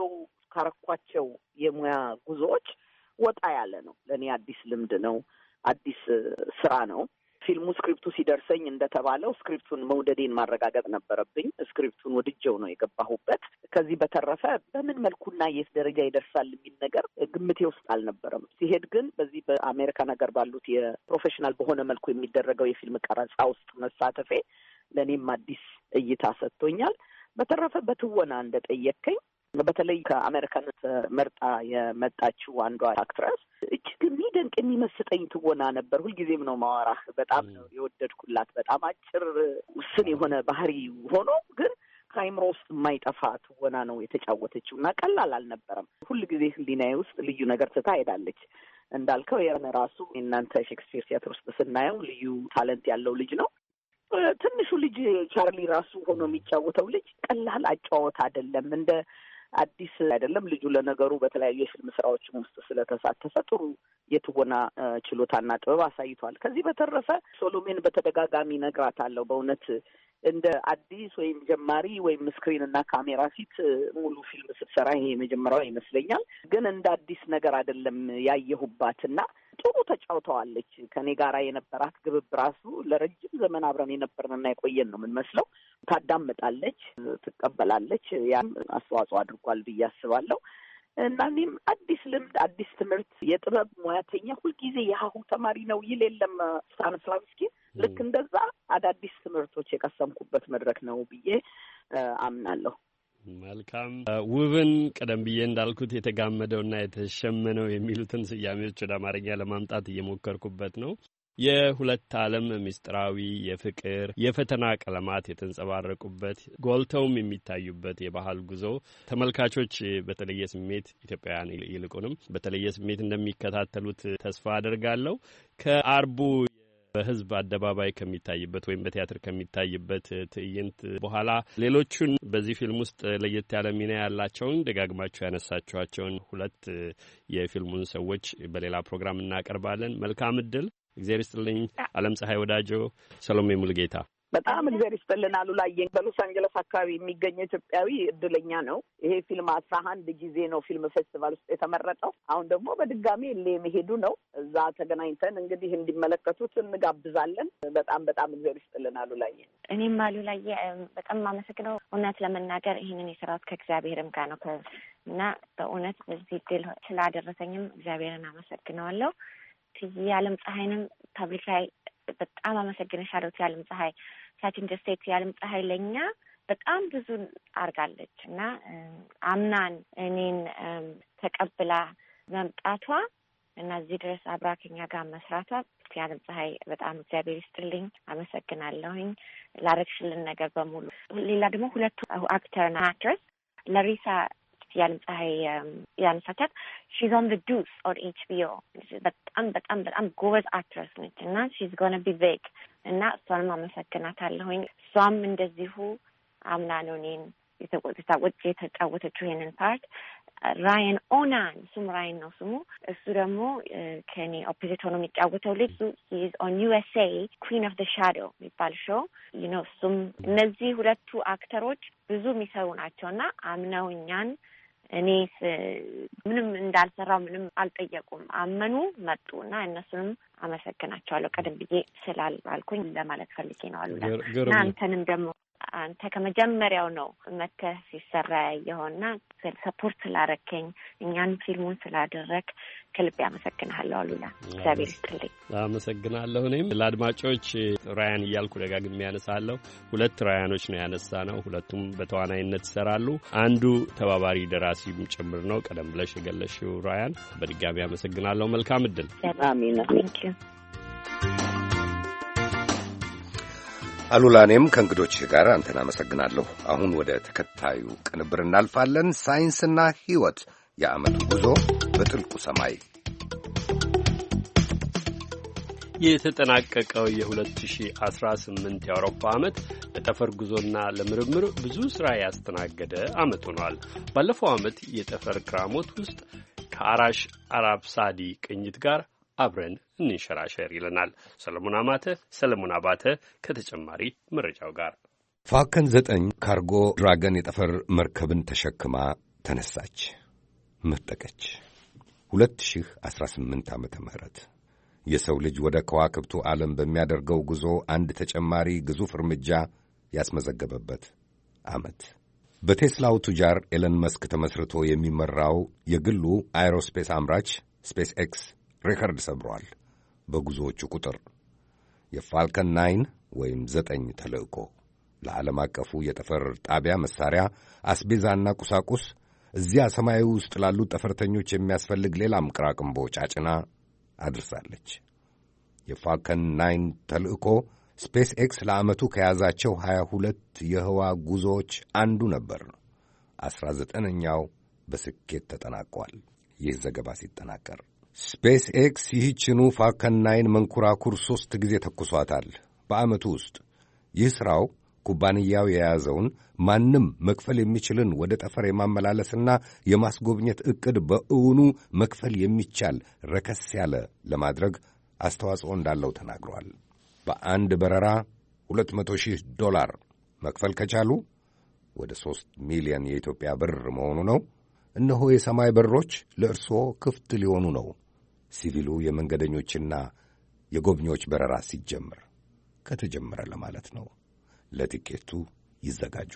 ካረኳቸው የሙያ ጉዞዎች ወጣ ያለ ነው። ለእኔ አዲስ ልምድ ነው፣ አዲስ ስራ ነው። ፊልሙ ስክሪፕቱ ሲደርሰኝ እንደተባለው ስክሪፕቱን መውደዴን ማረጋገጥ ነበረብኝ። ስክሪፕቱን ወድጀው ነው የገባሁበት። ከዚህ በተረፈ በምን መልኩና የት ደረጃ ይደርሳል የሚል ነገር ግምቴ ውስጥ አልነበረም። ሲሄድ ግን በዚህ በአሜሪካ ነገር ባሉት የፕሮፌሽናል በሆነ መልኩ የሚደረገው የፊልም ቀረጻ ውስጥ መሳተፌ ለእኔም አዲስ እይታ ሰጥቶኛል። በተረፈ በትወና እንደጠየቅከኝ በተለይ ከአሜሪካን መርጣ የመጣችው አንዷ አክትረስ እጅግ የሚደንቅ የሚመስጠኝ ትወና ነበር። ሁልጊዜም ነው ማወራህ። በጣም ነው የወደድኩላት። በጣም አጭር ውስን የሆነ ባህሪ ሆኖ ግን ከአይምሮ ውስጥ የማይጠፋ ትወና ነው የተጫወተችው እና ቀላል አልነበረም። ሁልጊዜ ህሊናዬ ውስጥ ልዩ ነገር ትታሄዳለች። እንዳልከው ራሱ እናንተ ሼክስፒር ቲያትር ውስጥ ስናየው ልዩ ታለንት ያለው ልጅ ነው። ትንሹ ልጅ ቻርሊ ራሱ ሆኖ የሚጫወተው ልጅ ቀላል አጫወት አይደለም። እንደ አዲስ አይደለም። ልጁ ለነገሩ በተለያዩ የፊልም ስራዎችም ውስጥ ስለተሳተፈ ጥሩ የትወና ችሎታና ጥበብ አሳይቷል። ከዚህ በተረፈ ሶሎሜን በተደጋጋሚ ነግራታለሁ። በእውነት እንደ አዲስ ወይም ጀማሪ ወይም ስክሪን እና ካሜራ ፊት ሙሉ ፊልም ስትሰራ ይሄ የመጀመሪያው ይመስለኛል። ግን እንደ አዲስ ነገር አይደለም ያየሁባትና ጥሩ ተጫውተዋለች። ከኔ ጋራ የነበራት ግብብ ራሱ ለረጅም ዘመን አብረን የነበርንና የቆየን ነው የምንመስለው። ታዳምጣለች፣ ትቀበላለች። ያም አስተዋጽኦ አድርጓል ብዬ አስባለሁ። እና እኔም አዲስ ልምድ፣ አዲስ ትምህርት፣ የጥበብ ሙያተኛ ሁልጊዜ የሀሁ ተማሪ ነው ይል የለም ስታንስላቭስኪ። ልክ እንደዛ አዳዲስ ትምህርቶች የቀሰምኩበት መድረክ ነው ብዬ አምናለሁ። መልካም ውብን ቀደም ብዬ እንዳልኩት የተጋመደውና የተሸመነው የሚሉትን ስያሜዎች ወደ አማርኛ ለማምጣት እየሞከርኩበት ነው። የሁለት ዓለም ምስጢራዊ የፍቅር የፈተና ቀለማት የተንጸባረቁበት ጎልተውም የሚታዩበት የባህል ጉዞ ተመልካቾች በተለየ ስሜት ኢትዮጵያውያን ይልቁንም በተለየ ስሜት እንደሚከታተሉት ተስፋ አደርጋለሁ። ከአርቡ በሕዝብ አደባባይ ከሚታይበት ወይም በቲያትር ከሚታይበት ትዕይንት በኋላ ሌሎቹን በዚህ ፊልም ውስጥ ለየት ያለ ሚና ያላቸውን ደጋግማችሁ ያነሳችኋቸውን ሁለት የፊልሙን ሰዎች በሌላ ፕሮግራም እናቀርባለን። መልካም እድል። እግዚአብሔር ይስጥልኝ። ዓለም ፀሐይ ወዳጆ፣ ሰሎሜ ሙልጌታ። በጣም እግዚአብሔር ይስጥልን። አሉላዬ በሎስ አንጀለስ አካባቢ የሚገኘው ኢትዮጵያዊ እድለኛ ነው። ይሄ ፊልም 11 ጊዜ ነው ፊልም ፌስቲቫል ውስጥ የተመረጠው። አሁን ደግሞ በድጋሚ መሄዱ ነው። እዛ ተገናኝተን እንግዲህ እንዲመለከቱት እንጋብዛለን። በጣም እግዚአብሔር ይስጥልን አሉላዬ። እኔም አሉላዬ በጣም የማመሰግነው እውነት ለመናገር ይህንን የሰራሁት ከእግዚአብሔርም ጋር ነው እና በእውነት በዚህ ድል ስላደረሰኝም እግዚአብሔርን አመሰግነዋለሁ። የዓለም ፀሐይንም ፐብሊክ ላይ በጣም አመሰግንሻለሁ። የዓለም ፀሐይ ሳችን ደስቴት የዓለም ፀሐይ ለኛ በጣም ብዙ አርጋለች እና አምናን እኔን ተቀብላ መምጣቷ እና እዚህ ድረስ አብራ ከኛ ጋር መስራቷ የዓለም ፀሐይ በጣም እግዚአብሔር ይስጥልኝ፣ አመሰግናለሁኝ ላረግሽልን ነገር በሙሉ። ሌላ ደግሞ ሁለቱ አክተርና አክትረስ ለሪሳ የዓለም ፀሐይ ያነሳቻት ሺዝ ኦን ዘ ዱስ ኦን HBO በጣም ጎበዝ አክትረስ ነች እና ሺዝ ጎነ ቢ ቢግ እና እሷንም አመሰግናታለሁኝ። እሷም እንደዚሁ አምና ነው እኔን የተጫወተችው ይሄንን ፓርት። ራያን ኦናን ስሙ ራያን ነው ስሙ። እሱ ደግሞ ከኔ ኦፖዚት ሆኖ የሚጫወተው ልጅ ኢዝ ኦን USA ኩዊን ኦፍ ዘ ሻዶው የሚባል ሾው እሱም እነዚህ ሁለቱ አክተሮች ብዙ የሚሰሩ ናቸውና አምነው እኛን እኔ ምንም እንዳልሰራው ምንም አልጠየቁም፣ አመኑ መጡ እና እነሱንም አመሰግናቸዋለሁ። ቀደም ብዬ ስላልኩኝ ለማለት ፈልጌ ነው አሉላ። እና አንተንም ደግሞ አንተ ከመጀመሪያው ነው መተህ ሲሰራ ያየኸውና ሰፖርት ስላረከኝ እኛን ፊልሙን ስላደረግ ከልቤ አመሰግናለሁ አሉላ። እግዚአብሔር ይስጥልኝ። አመሰግናለሁ። እኔም ለአድማጮች ራያን እያልኩ ደጋግሜ ያነሳለሁ። ሁለት ራያኖች ነው ያነሳ ነው። ሁለቱም በተዋናይነት ይሰራሉ። አንዱ ተባባሪ ደራሲም ጭምር ነው። ቀደም ብለሽ የገለሽው ራያን በድጋሚ አመሰግናለሁ። መልካም እድል። አሜን። ቴንኪው አሉላ። እኔም ከእንግዶች ጋር አንተን አመሰግናለሁ። አሁን ወደ ተከታዩ ቅንብር እናልፋለን። ሳይንስና ሕይወት የዓመቱ ጉዞ በጥልቁ ሰማይ። የተጠናቀቀው የ2018 የአውሮፓ ዓመት ለጠፈር ጉዞና ለምርምር ብዙ ሥራ ያስተናገደ ዓመት ሆኗል። ባለፈው ዓመት የጠፈር ክራሞት ውስጥ ከአራሽ አራብሳዲ ቅኝት ጋር አብረን እንንሸራሸር ይለናል ሰለሞን አባተ ከተጨማሪ መረጃው ጋር። ፋልከን 9 ካርጎ ድራገን የጠፈር መርከብን ተሸክማ ተነሳች፣ መጠቀች። 2018 ዓመተ ምህረት የሰው ልጅ ወደ ከዋክብቱ ዓለም በሚያደርገው ጉዞ አንድ ተጨማሪ ግዙፍ እርምጃ ያስመዘገበበት ዓመት። በቴስላው ቱጃር ኤለን መስክ ተመስርቶ የሚመራው የግሉ አይሮስፔስ አምራች ስፔስ ኤክስ ሬከርድ ሰብሯል በጉዞዎቹ ቁጥር። የፋልከን 9 ወይም 9 ተልእኮ ለዓለም አቀፉ የጠፈር ጣቢያ መሣሪያ፣ አስቤዛና ቁሳቁስ እዚያ ሰማያዊ ውስጥ ላሉት ጠፈርተኞች የሚያስፈልግ ሌላም ቅራቅንቦ ጫጭና አድርሳለች። የፋልከን 9 ተልእኮ ስፔስ ኤክስ ለዓመቱ ከያዛቸው 22 የህዋ ጉዞዎች አንዱ ነበር። 19ኛው በስኬት ተጠናቋል። ይህ ዘገባ ሲጠናቀር ስፔስ ኤክስ ይህችኑ ፋልከን 9 መንኮራኩር 3 ጊዜ ተኩሷታል በዓመቱ ውስጥ። ይህ ሥራው ኩባንያው የያዘውን ማንም መክፈል የሚችልን ወደ ጠፈር የማመላለስና የማስጎብኘት ዕቅድ በእውኑ መክፈል የሚቻል ረከስ ያለ ለማድረግ አስተዋጽኦ እንዳለው ተናግሯል። በአንድ በረራ $200,000 መክፈል ከቻሉ ወደ 3 ሚሊዮን የኢትዮጵያ ብር መሆኑ ነው። እነሆ የሰማይ በሮች ለእርስዎ ክፍት ሊሆኑ ነው። ሲቪሉ የመንገደኞችና የጎብኚዎች በረራ ሲጀምር ከተጀመረ ለማለት ነው። ለቲኬቱ ይዘጋጁ።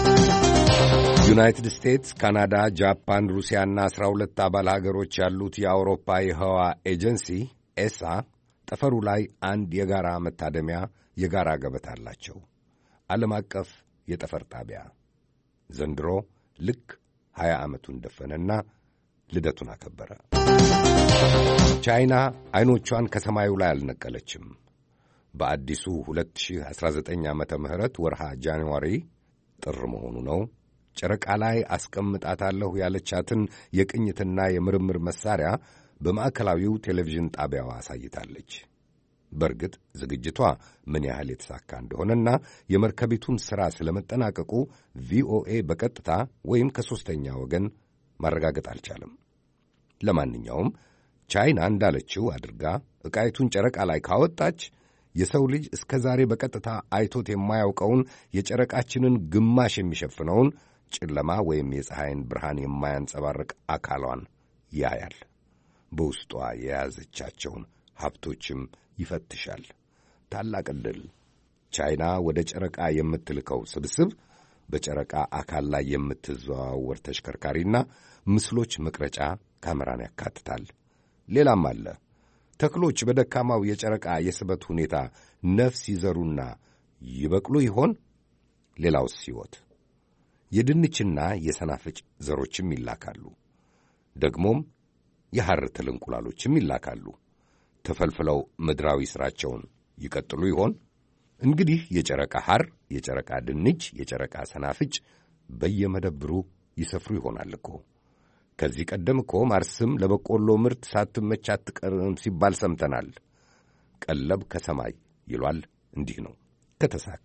ዩናይትድ ስቴትስ፣ ካናዳ፣ ጃፓን፣ ሩሲያና 12 አባል ሀገሮች ያሉት የአውሮፓ የህዋ ኤጀንሲ ኤሳ ጠፈሩ ላይ አንድ የጋራ መታደሚያ፣ የጋራ ገበታ አላቸው። ዓለም አቀፍ የጠፈር ጣቢያ ዘንድሮ ልክ 20 ዓመቱን ደፈነና ልደቱን አከበረ። ቻይና ዐይኖቿን ከሰማዩ ላይ አልነቀለችም። በአዲሱ 2019 ዓመተ ምህረት ወርሃ ጃንዋሪ ጥር መሆኑ ነው። ጨረቃ ላይ አስቀምጣታለሁ ያለቻትን የቅኝትና የምርምር መሳሪያ በማዕከላዊው ቴሌቪዥን ጣቢያዋ አሳይታለች። በእርግጥ ዝግጅቷ ምን ያህል የተሳካ እንደሆነና የመርከቢቱም ሥራ ስለመጠናቀቁ ቪኦኤ በቀጥታ ወይም ከሦስተኛ ወገን ማረጋገጥ አልቻለም። ለማንኛውም ቻይና እንዳለችው አድርጋ ዕቃይቱን ጨረቃ ላይ ካወጣች የሰው ልጅ እስከ ዛሬ በቀጥታ አይቶት የማያውቀውን የጨረቃችንን ግማሽ የሚሸፍነውን ጨለማ ወይም የፀሐይን ብርሃን የማያንጸባርቅ አካሏን ያያል። በውስጧ የያዘቻቸውን ሀብቶችም ይፈትሻል። ታላቅ ዕድል! ቻይና ወደ ጨረቃ የምትልከው ስብስብ በጨረቃ አካል ላይ የምትዘዋወር ተሽከርካሪና ምስሎች መቅረጫ ካሜራን ያካትታል። ሌላም አለ። ተክሎች በደካማው የጨረቃ የስበት ሁኔታ ነፍስ ይዘሩና ይበቅሉ ይሆን? ሌላውስ ሕይወት? የድንችና የሰናፍጭ ዘሮችም ይላካሉ። ደግሞም የሐር ትል እንቁላሎችም ይላካሉ። ተፈልፍለው ምድራዊ ሥራቸውን ይቀጥሉ ይሆን? እንግዲህ የጨረቃ ሐር፣ የጨረቃ ድንች፣ የጨረቃ ሰናፍጭ በየመደብሩ ይሰፍሩ ይሆናል እኮ። ከዚህ ቀደም እኮ ማርስም ለበቆሎ ምርት ሳትመች አትቀርም ሲባል ሰምተናል። ቀለብ ከሰማይ ይሏል። እንዲህ ነው ከተሳካ።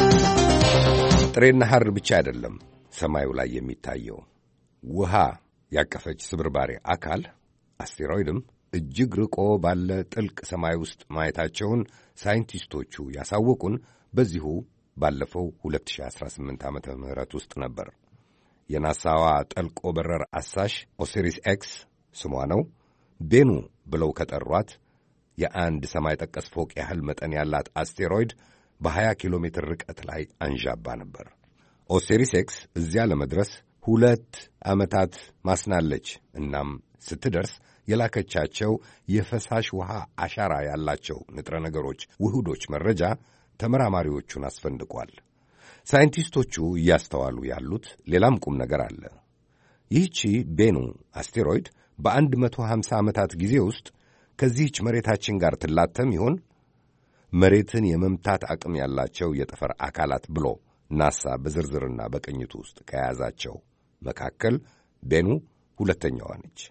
ጥሬና ሐር ብቻ አይደለም ሰማዩ ላይ የሚታየው ውሃ ያቀፈች ስብርባሪ አካል አስቴሮይድም እጅግ ርቆ ባለ ጥልቅ ሰማይ ውስጥ ማየታቸውን ሳይንቲስቶቹ ያሳወቁን በዚሁ ባለፈው 2018 ዓመተ ምህረት ውስጥ ነበር። የናሳዋ ጠልቆ በረር አሳሽ ኦሲሪስ ኤክስ ስሟ ነው። ቤኑ ብለው ከጠሯት የአንድ ሰማይ ጠቀስ ፎቅ ያህል መጠን ያላት አስቴሮይድ በ20 ኪሎ ሜትር ርቀት ላይ አንዣባ ነበር። ኦሲሪስ ኤክስ እዚያ ለመድረስ 2 ዓመታት ማስናለች። እናም ስትደርስ የላከቻቸው የፈሳሽ ውሃ አሻራ ያላቸው ንጥረ ነገሮች ውህዶች መረጃ ተመራማሪዎቹን አስፈንድቋል። ሳይንቲስቶቹ እያስተዋሉ ያሉት ሌላም ቁም ነገር አለ። ይህቺ ቤኑ አስቴሮይድ በ150 ዓመታት ጊዜ ውስጥ ከዚህች መሬታችን ጋር ትላተም ይሆን? መሬትን የመምታት አቅም ያላቸው የጠፈር አካላት ብሎ ናሳ በዝርዝርና በቅኝቱ ውስጥ ከያዛቸው መካከል ቤኑ ሁለተኛዋ ነች።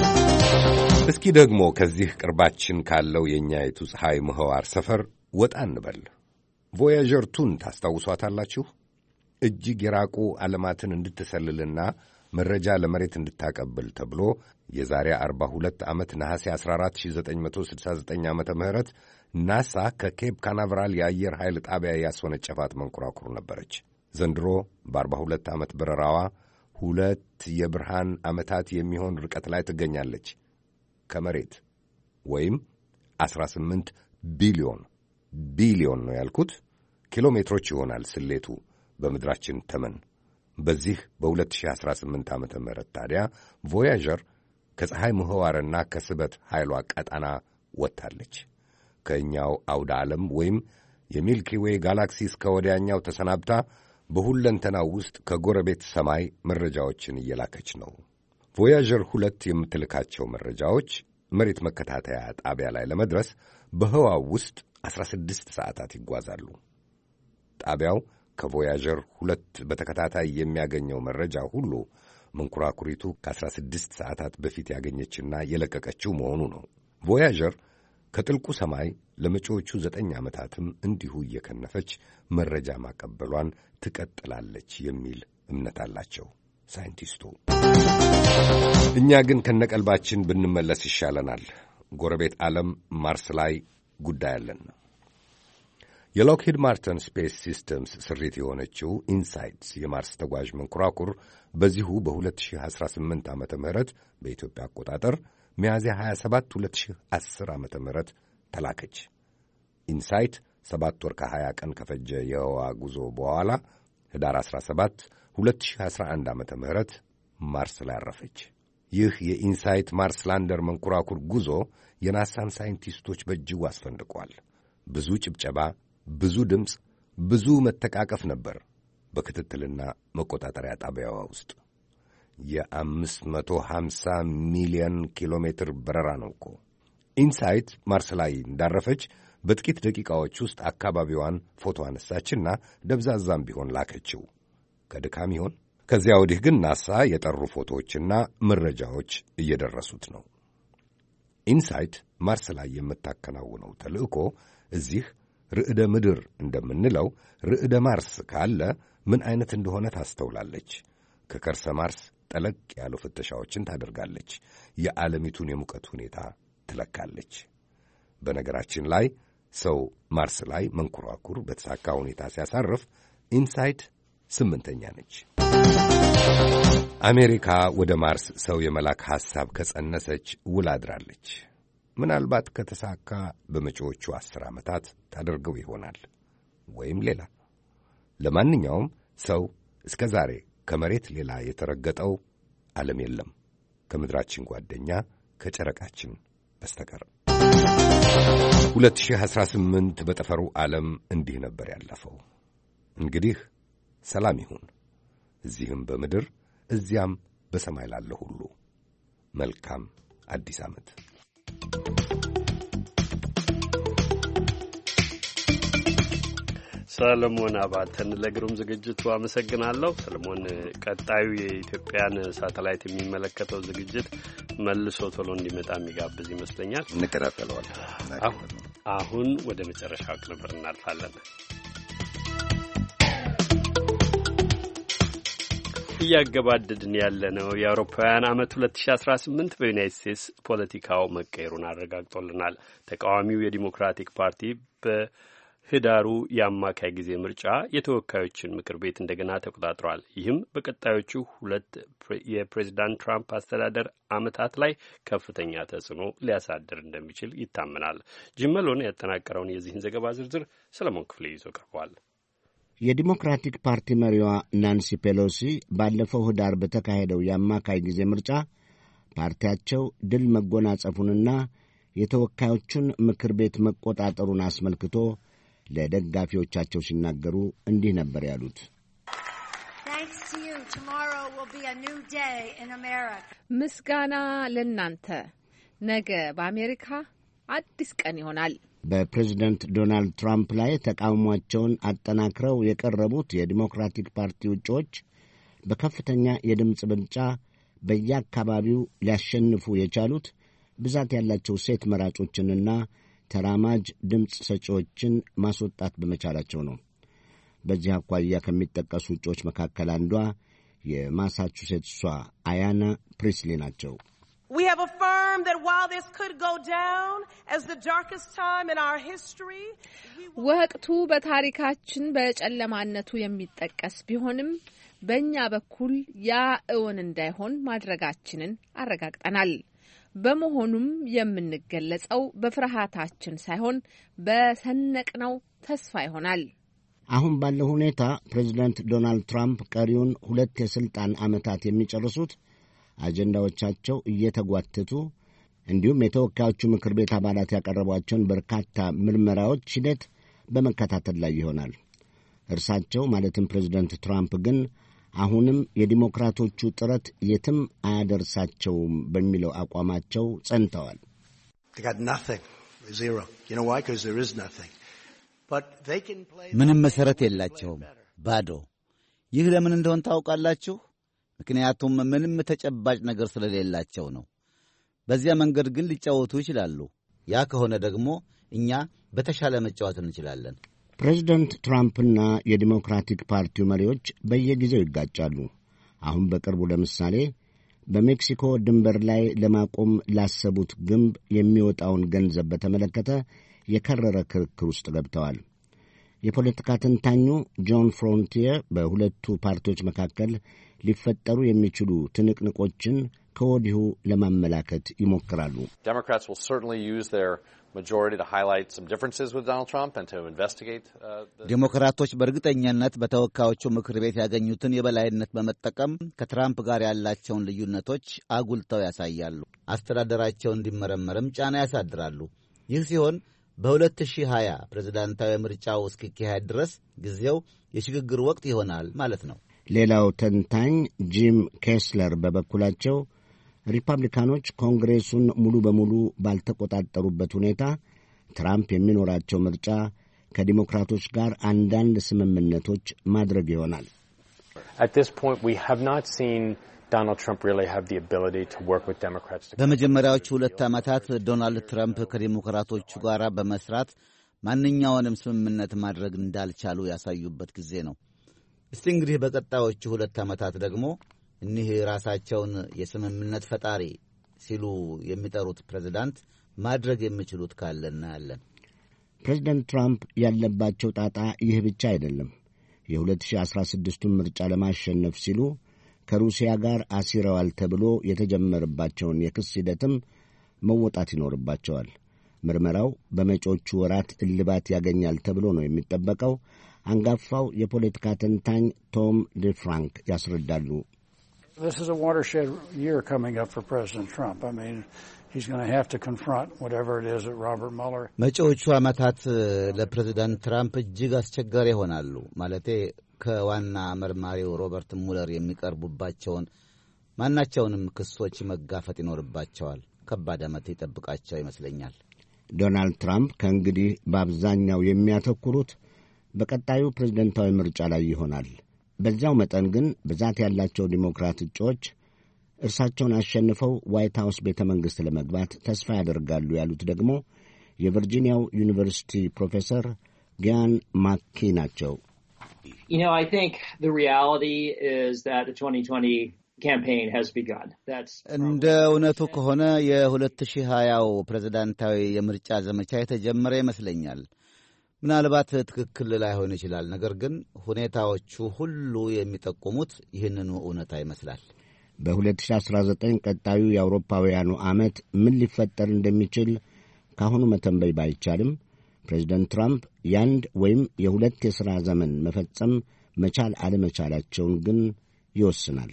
እስኪ ደግሞ ከዚህ ቅርባችን ካለው የእኛይቱ ፀሐይ ምህዋር ሰፈር ወጣ እንበል። ቮያጀር 2ን ታስታውሷታላችሁ? እጅግ የራቁ ዓለማትን እንድትሰልልና መረጃ ለመሬት እንድታቀብል ተብሎ የዛሬ 42 ዓመት ነሐሴ 14 1969 ዓመተ ምህረት ናሳ ከኬፕ ካናቨራል የአየር ኃይል ጣቢያ ያስወነጨፋት መንኮራኩር ነበረች። ዘንድሮ በ42 ዓመት በረራዋ 2 የብርሃን ዓመታት የሚሆን ርቀት ላይ ትገኛለች ከመሬት ወይም 18 ቢሊዮን ነው ያልኩት ኪሎ ሜትሮች ይሆናል ስሌቱ በምድራችን ተመን። በዚህ በ2018 ዓመተ ምህረት ታዲያ ቮያጀር ከፀሐይ ምህዋርና ከስበት ኃይሏ ቀጣና ወጥታለች። ከእኛው አውደ ዓለም ወይም የሚልኪ ዌይ ጋላክሲ እስከ ወዲያኛው ተሰናብታ በሁለንተናው ውስጥ ከጎረቤት ሰማይ መረጃዎችን እየላከች ነው። ቮያጀር 2 የምትልካቸው መረጃዎች መሬት መከታተያ ጣቢያ ላይ ለመድረስ በህዋው ውስጥ 16 ሰዓታት ይጓዛሉ። ጣቢያው ከቮያጀር 2 በተከታታይ የሚያገኘው መረጃ ሁሉ መንኮራኩሪቱ ከ16 ሰዓታት በፊት ያገኘችና የለቀቀችው መሆኑ ነው። ቮያጀር ከጥልቁ ሰማይ ለመጪዎቹ 9 ዓመታትም እንዲሁ እየከነፈች መረጃ ማቀበሏን ትቀጥላለች የሚል እምነት አላቸው ሳይንቲስቱ። እኛ ግን ከነቀልባችን ብንመለስ ይሻለናል። ጎረቤት ዓለም ማርስ ላይ ጉዳይ አለን። የሎክሂድ ማርተን ስፔስ ሲስተምስ ስሪት የሆነችው ኢንሳይትስ የማርስ ተጓዥ መንኮራኩር በዚሁ በ2018 ዓመተ ምህረት በኢትዮጵያ አቆጣጠር ሚያዝያ 27 2010 ዓመተ ምህረት ተላከች። ኢንሳይት 7 ወር ከ20 ቀን ከፈጀ የህዋ ጉዞ በኋላ ህዳር 17 2011 ዓመተ ምህረት ማርስ ላይ አረፈች። ይህ የኢንሳይት ማርስ ላንደር መንኮራኩር ጉዞ የናሳን ሳይንቲስቶች በእጅጉ አስፈንድቋል። ብዙ ጭብጨባ፣ ብዙ ድምፅ፣ ብዙ መተቃቀፍ ነበር በክትትልና መቆጣጠሪያ ጣቢያዋ ውስጥ። የ550 ሚሊዮን ኪሎ ሜትር በረራ ነው እኮ። ኢንሳይት ማርስ ላይ እንዳረፈች በጥቂት ደቂቃዎች ውስጥ አካባቢዋን ፎቶ አነሳችና ደብዛዛም ቢሆን ላከችው። ከድካም ይሆን? ከዚያ ወዲህ ግን ናሳ የጠሩ ፎቶዎችና መረጃዎች እየደረሱት ነው። ኢንሳይት ማርስ ላይ የምታከናውነው ተልእኮ እዚህ ርዕደ ምድር እንደምንለው ርዕደ ማርስ ካለ ምን አይነት እንደሆነ ታስተውላለች። ከከርሰ ማርስ ጠለቅ ያሉ ፍተሻዎችን ታደርጋለች። የዓለሚቱን የሙቀት ሁኔታ ትለካለች። በነገራችን ላይ ሰው ማርስ ላይ መንኮራኩር በተሳካ ሁኔታ ሲያሳርፍ ኢንሳይት 8ኛ ነች። አሜሪካ ወደ ማርስ ሰው የመላክ ሐሳብ ከጸነሰች ውላ አድራለች። ምናልባት ከተሳካ በመጪዎቹ 10 ዓመታት ታደርገው ይሆናል ወይም ሌላ። ለማንኛውም ሰው እስከ ዛሬ ከመሬት ሌላ የተረገጠው ዓለም የለም ከምድራችን ጓደኛ ከጨረቃችን በስተቀር። 2018 በጠፈሩ ዓለም እንዲህ ነበር ያለፈው። እንግዲህ ሰላም ይሁን እዚህም በምድር እዚያም በሰማይ ላለ ሁሉ። መልካም አዲስ ዓመት። ሰለሞን አባተን ለግሩም ዝግጅቱ አመሰግናለሁ። ሰለሞን፣ ቀጣዩ የኢትዮጵያን ሳተላይት የሚመለከተው ዝግጅት መልሶ ቶሎ እንዲመጣ የሚጋብዝ ይመስለኛል። እንከታተለዋለን። አሁን ወደ መጨረሻው ቅንብር እናልፋለን። እያገባደድን ያለነው የአውሮፓውያን ዓመት 2018 በዩናይትድ ስቴትስ ፖለቲካው መቀየሩን አረጋግጦልናል። ተቃዋሚው የዲሞክራቲክ ፓርቲ በህዳሩ የአማካይ ጊዜ ምርጫ የተወካዮችን ምክር ቤት እንደገና ተቆጣጥሯል። ይህም በቀጣዮቹ 2 የፕሬዚዳንት ትራምፕ አስተዳደር ዓመታት ላይ ከፍተኛ ተጽዕኖ ሊያሳድር እንደሚችል ይታመናል። ጅመሎን ያጠናቀረውን የዚህን ዘገባ ዝርዝር ሰለሞን ክፍሌ ይዞ ቀርቧል። የዲሞክራቲክ ፓርቲ መሪዋ ናንሲ ፔሎሲ ባለፈው ህዳር በተካሄደው የአማካይ ጊዜ ምርጫ ፓርቲያቸው ድል መጎናጸፉንና የተወካዮቹን ምክር ቤት መቆጣጠሩን አስመልክቶ ለደጋፊዎቻቸው ሲናገሩ እንዲህ ነበር ያሉት። ምስጋና ለእናንተ፣ ነገ በአሜሪካ አዲስ ቀን ይሆናል። በፕሬዝደንት ዶናልድ ትራምፕ ላይ ተቃውሟቸውን አጠናክረው የቀረቡት የዲሞክራቲክ ፓርቲ ውጪዎች በከፍተኛ የድምፅ ብልጫ በየአካባቢው ሊያሸንፉ የቻሉት ብዛት ያላቸው ሴት መራጮችንና ተራማጅ ድምፅ ሰጪዎችን ማስወጣት በመቻላቸው ነው። በዚህ አኳያ ከሚጠቀሱ ውጪዎች መካከል አንዷ የማሳቹሴትሷ አያና ፕሪስሊ ናቸው። We have affirmed that while this could go down as the darkest time in our history, ወቅቱ በታሪካችን በጨለማነቱ የሚጠቀስ ቢሆንም በእኛ በኩል ያ እውን እንዳይሆን ማድረጋችንን አረጋግጠናል። በመሆኑም የምንገለጸው በፍርሃታችን ሳይሆን በሰነቅነው ተስፋ ይሆናል። አሁን ባለው ሁኔታ ፕሬዝዳንት ዶናልድ ትራምፕ ቀሪውን 2 የሥልጣን ዓመታት የሚጨርሱት አጀንዳዎቻቸው እየተጓተቱ እንዲሁም የተወካዮቹ ምክር ቤት አባላት ያቀረቧቸውን በርካታ ምርመራዎች ሂደት በመከታተል ላይ ይሆናል። እርሳቸው ማለትም ፕሬዝደንት ትራምፕ ግን አሁንም የዲሞክራቶቹ ጥረት የትም አያደርሳቸውም በሚለው አቋማቸው ጸንተዋል። Zero. You know why? Because there is nothing. But they can play. ምንም መሰረት የላቸውም፣ ባዶ። ይህ ለምን እንደሆነ ታውቃላችሁ? ምክንያቱም ምንም ተጨባጭ ነገር ስለሌላቸው ነው። በዚያ መንገድ ግን ሊጫወቱ ይችላሉ። ያ ከሆነ ደግሞ እኛ በተሻለ መጫወት እንችላለን። ፕሬዚደንት ትራምፕና የዲሞክራቲክ ፓርቲው መሪዎች በየጊዜው ይጋጫሉ። አሁን በቅርቡ ለምሳሌ በሜክሲኮ ድንበር ላይ ለማቆም ላሰቡት ግንብ የሚወጣውን ገንዘብ በተመለከተ የከረረ ክርክር ውስጥ ገብተዋል። የፖለቲካ ተንታኙ ጆን ፍሮንቲየር በሁለቱ ፓርቲዎች መካከል ሊፈጠሩ የሚችሉ ትንቅንቆችን ከወዲሁ ለማመላከት ይሞክራሉ። ዴሞክራቶች በእርግጠኛነት በተወካዮቹ ምክር ቤት ያገኙትን የበላይነት በመጠቀም ከትራምፕ ጋር ያላቸውን ልዩነቶች አጉልተው ያሳያሉ። አስተዳደራቸው እንዲመረመርም ጫና ያሳድራሉ። ይህ ሲሆን በ2020 ፕሬዝዳንታዊ ምርጫው እስኪካሄድ ድረስ ጊዜው የሽግግር ወቅት ይሆናል ማለት ነው። ሌላው ተንታኝ ጂም ኬስለር በበኩላቸው ሪፐብሊካኖች ኮንግሬሱን ሙሉ በሙሉ ባልተቆጣጠሩበት ሁኔታ ትራምፕ የሚኖራቸው ምርጫ ከዲሞክራቶች ጋር አንዳንድ ስምምነቶች ማድረግ ይሆናል። በመጀመሪያዎቹ 2 ዓመታት ዶናልድ ትራምፕ ከዲሞክራቶቹ ጋር በመስራት ማንኛውንም ስምምነት ማድረግ እንዳልቻሉ ያሳዩበት ጊዜ ነው። እስቲ እንግዲህ በቀጣዮቹ 2 ዓመታት ደግሞ እኒህ ራሳቸውን የስምምነት ፈጣሪ ሲሉ የሚጠሩት ፕሬዝዳንት ማድረግ የሚችሉት ካለ እናያለን። ፕሬዝደንት ትራምፕ ያለባቸው ጣጣ ይህ ብቻ አይደለም። የ2016ቱን ምርጫ ለማሸነፍ ሲሉ ከሩሲያ ጋር አሲረዋል ተብሎ የተጀመረባቸውን የክስ ሂደትም መወጣት ይኖርባቸዋል። ምርመራው በመጪዎቹ ወራት እልባት ያገኛል ተብሎ ነው የሚጠበቀው። አንጋፋው የፖለቲካ ተንታኝ ቶም ዲፍራንክ ያስረዳሉ። This is a watershed year coming up for President Trump. I mean, he's going to have to confront whatever it is that Robert Mueller. መጪዎቹ ዓመታት ለፕሬዝዳንት ትራምፕ እጅግ አስቸጋሪ ይሆናሉ። ማለቴ ከዋና መርማሪው ሮበርት ሙለር የሚቀርቡባቸውን ማናቸውንም ክሶች መጋፈጥ ይኖርባቸዋል። ከባድ ዓመት ይጠብቃቸው ይመስለኛል። ዶናልድ ትራምፕ ከእንግዲህ በአብዛኛው የሚያተኩሩት በቀጣዩ ፕሬዝደንታዊ ምርጫ ላይ ይሆናል። በዚያው መጠን ግን ብዛት ያላቸው ዲሞክራት እጩዎች እርሳቸውን አሸንፈው ዋይት ሃውስ ቤተ መንግሥት ለመግባት ተስፋ ያደርጋሉ ያሉት ደግሞ የቨርጂኒያው ዩኒቨርሲቲ ፕሮፌሰር ጊያን ማኪ ናቸው። I think the reality is that the 2020 campaign has begun. እንደ እውነቱ ከሆነ የ2020ው ፕሬዝዳንታዊ የምርጫ ዘመቻ የተጀመረ ይመስለኛል። ምናልባት ትክክል ላይሆን ይችላል። ነገር ግን ሁኔታዎቹ ሁሉ የሚጠቁሙት ይህንኑ እውነታ ይመስላል። በ2019 ቀጣዩ የአውሮፓውያኑ ዓመት ምን ሊፈጠር እንደሚችል ካሁኑ መተንበይ ባይቻልም ፕሬዝደንት ትራምፕ የአንድ ወይም የ2 የሥራ ዘመን መፈጸም መቻል አለመቻላቸውን ግን ይወስናል።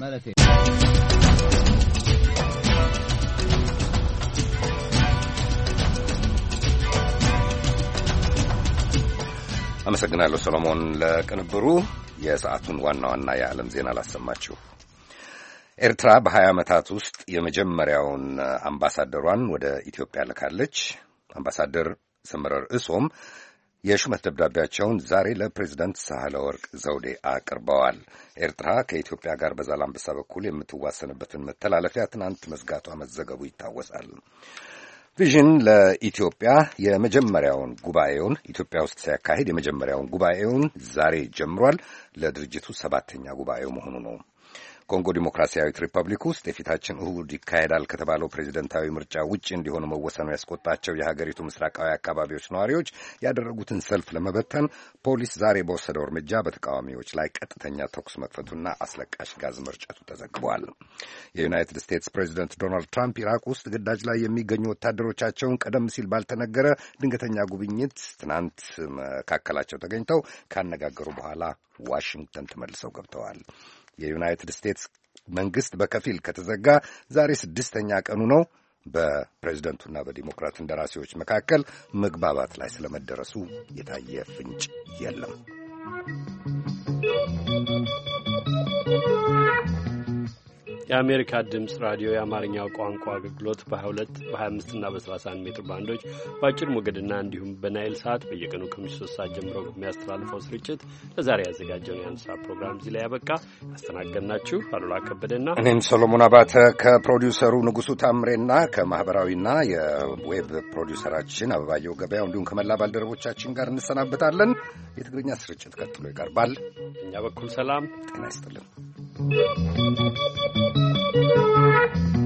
አመሰግናለሁ ሰሎሞን ለቅንብሩ። የሰዓቱን ዋና ዋና የዓለም ዜና ላሰማችሁ። ኤርትራ በ20 ዓመታት ውስጥ የመጀመሪያውን አምባሳደሯን ወደ ኢትዮጵያ ልካለች። አምባሳደር ሰመረ ርዕሶም የሹመት ደብዳቤያቸውን ዛሬ ለፕሬዝደንት ሳህለወርቅ ዘውዴ አቅርበዋል። ኤርትራ ከኢትዮጵያ ጋር በዛላምበሳ በኩል የምትዋሰንበትን መተላለፊያ ትናንት መዝጋቷ መዘገቡ ይታወሳል። ቪዥን ለኢትዮጵያ የመጀመሪያውን ጉባኤውን ኢትዮጵያ ውስጥ ሲያካሂድ የመጀመሪያውን ጉባኤውን ዛሬ ጀምሯል። ለድርጅቱ 7ኛ ጉባኤው መሆኑ ነው። ኮንጎ ዲሞክራሲያዊት ሪፐብሊክ ውስጥ የፊታችን እሁድ ይካሄዳል ከተባለው ፕሬዝደንታዊ ምርጫ ውጭ እንዲሆኑ መወሰኑ ያስቆጣቸው የሀገሪቱ ምስራቃዊ አካባቢዎች ነዋሪዎች ያደረጉትን ሰልፍ ለመበተን ፖሊስ ዛሬ በወሰደው እርምጃ በተቃዋሚዎች ላይ ቀጥተኛ ተኩስ መክፈቱና አስለቃሽ ጋዝ መርጨቱ ተዘግቧል። የዩናይትድ ስቴትስ ፕሬዝደንት ዶናልድ ትራምፕ ኢራቅ ውስጥ ግዳጅ ላይ የሚገኙ ወታደሮቻቸውን ቀደም ሲል ባልተነገረ ድንገተኛ ጉብኝት ትናንት መካከላቸው ተገኝተው ካነጋገሩ በኋላ ዋሽንግተን ተመልሰው ገብተዋል። የዩናይትድ ስቴትስ መንግስት በከፊል ከተዘጋ ዛሬ 6ኛ ቀኑ ነው። በፕሬዝደንቱና በዲሞክራት እንደራሴዎች መካከል መግባባት ላይ ስለመደረሱ የታየ ፍንጭ የለም። የአሜሪካ ድምፅ ራዲዮ የአማርኛው ቋንቋ አገልግሎት በ22 በ25 እና በ31 ሜትር ባንዶች በአጭር ሞገድና እንዲሁም በናይል ሰዓት በየቀኑ ከምሽቱ 3 ሰዓት ጀምሮ በሚያስተላልፈው ስርጭት ለዛሬ ያዘጋጀውን የአንድ ሰዓት ፕሮግራም እዚህ ላይ ያበቃ። ያስተናገድናችሁ አሉላ ከበደና እኔም ሰሎሞን አባተ ከፕሮዲውሰሩ ንጉሱ ታምሬና ከማህበራዊና የዌብ ፕሮዲውሰራችን አበባየው ገበያው እንዲሁም ከመላ ባልደረቦቻችን ጋር እንሰናበታለን። የትግርኛ ስርጭት ቀጥሎ ይቀርባል። እኛ በኩል ሰላም ጤና ይስጥልን።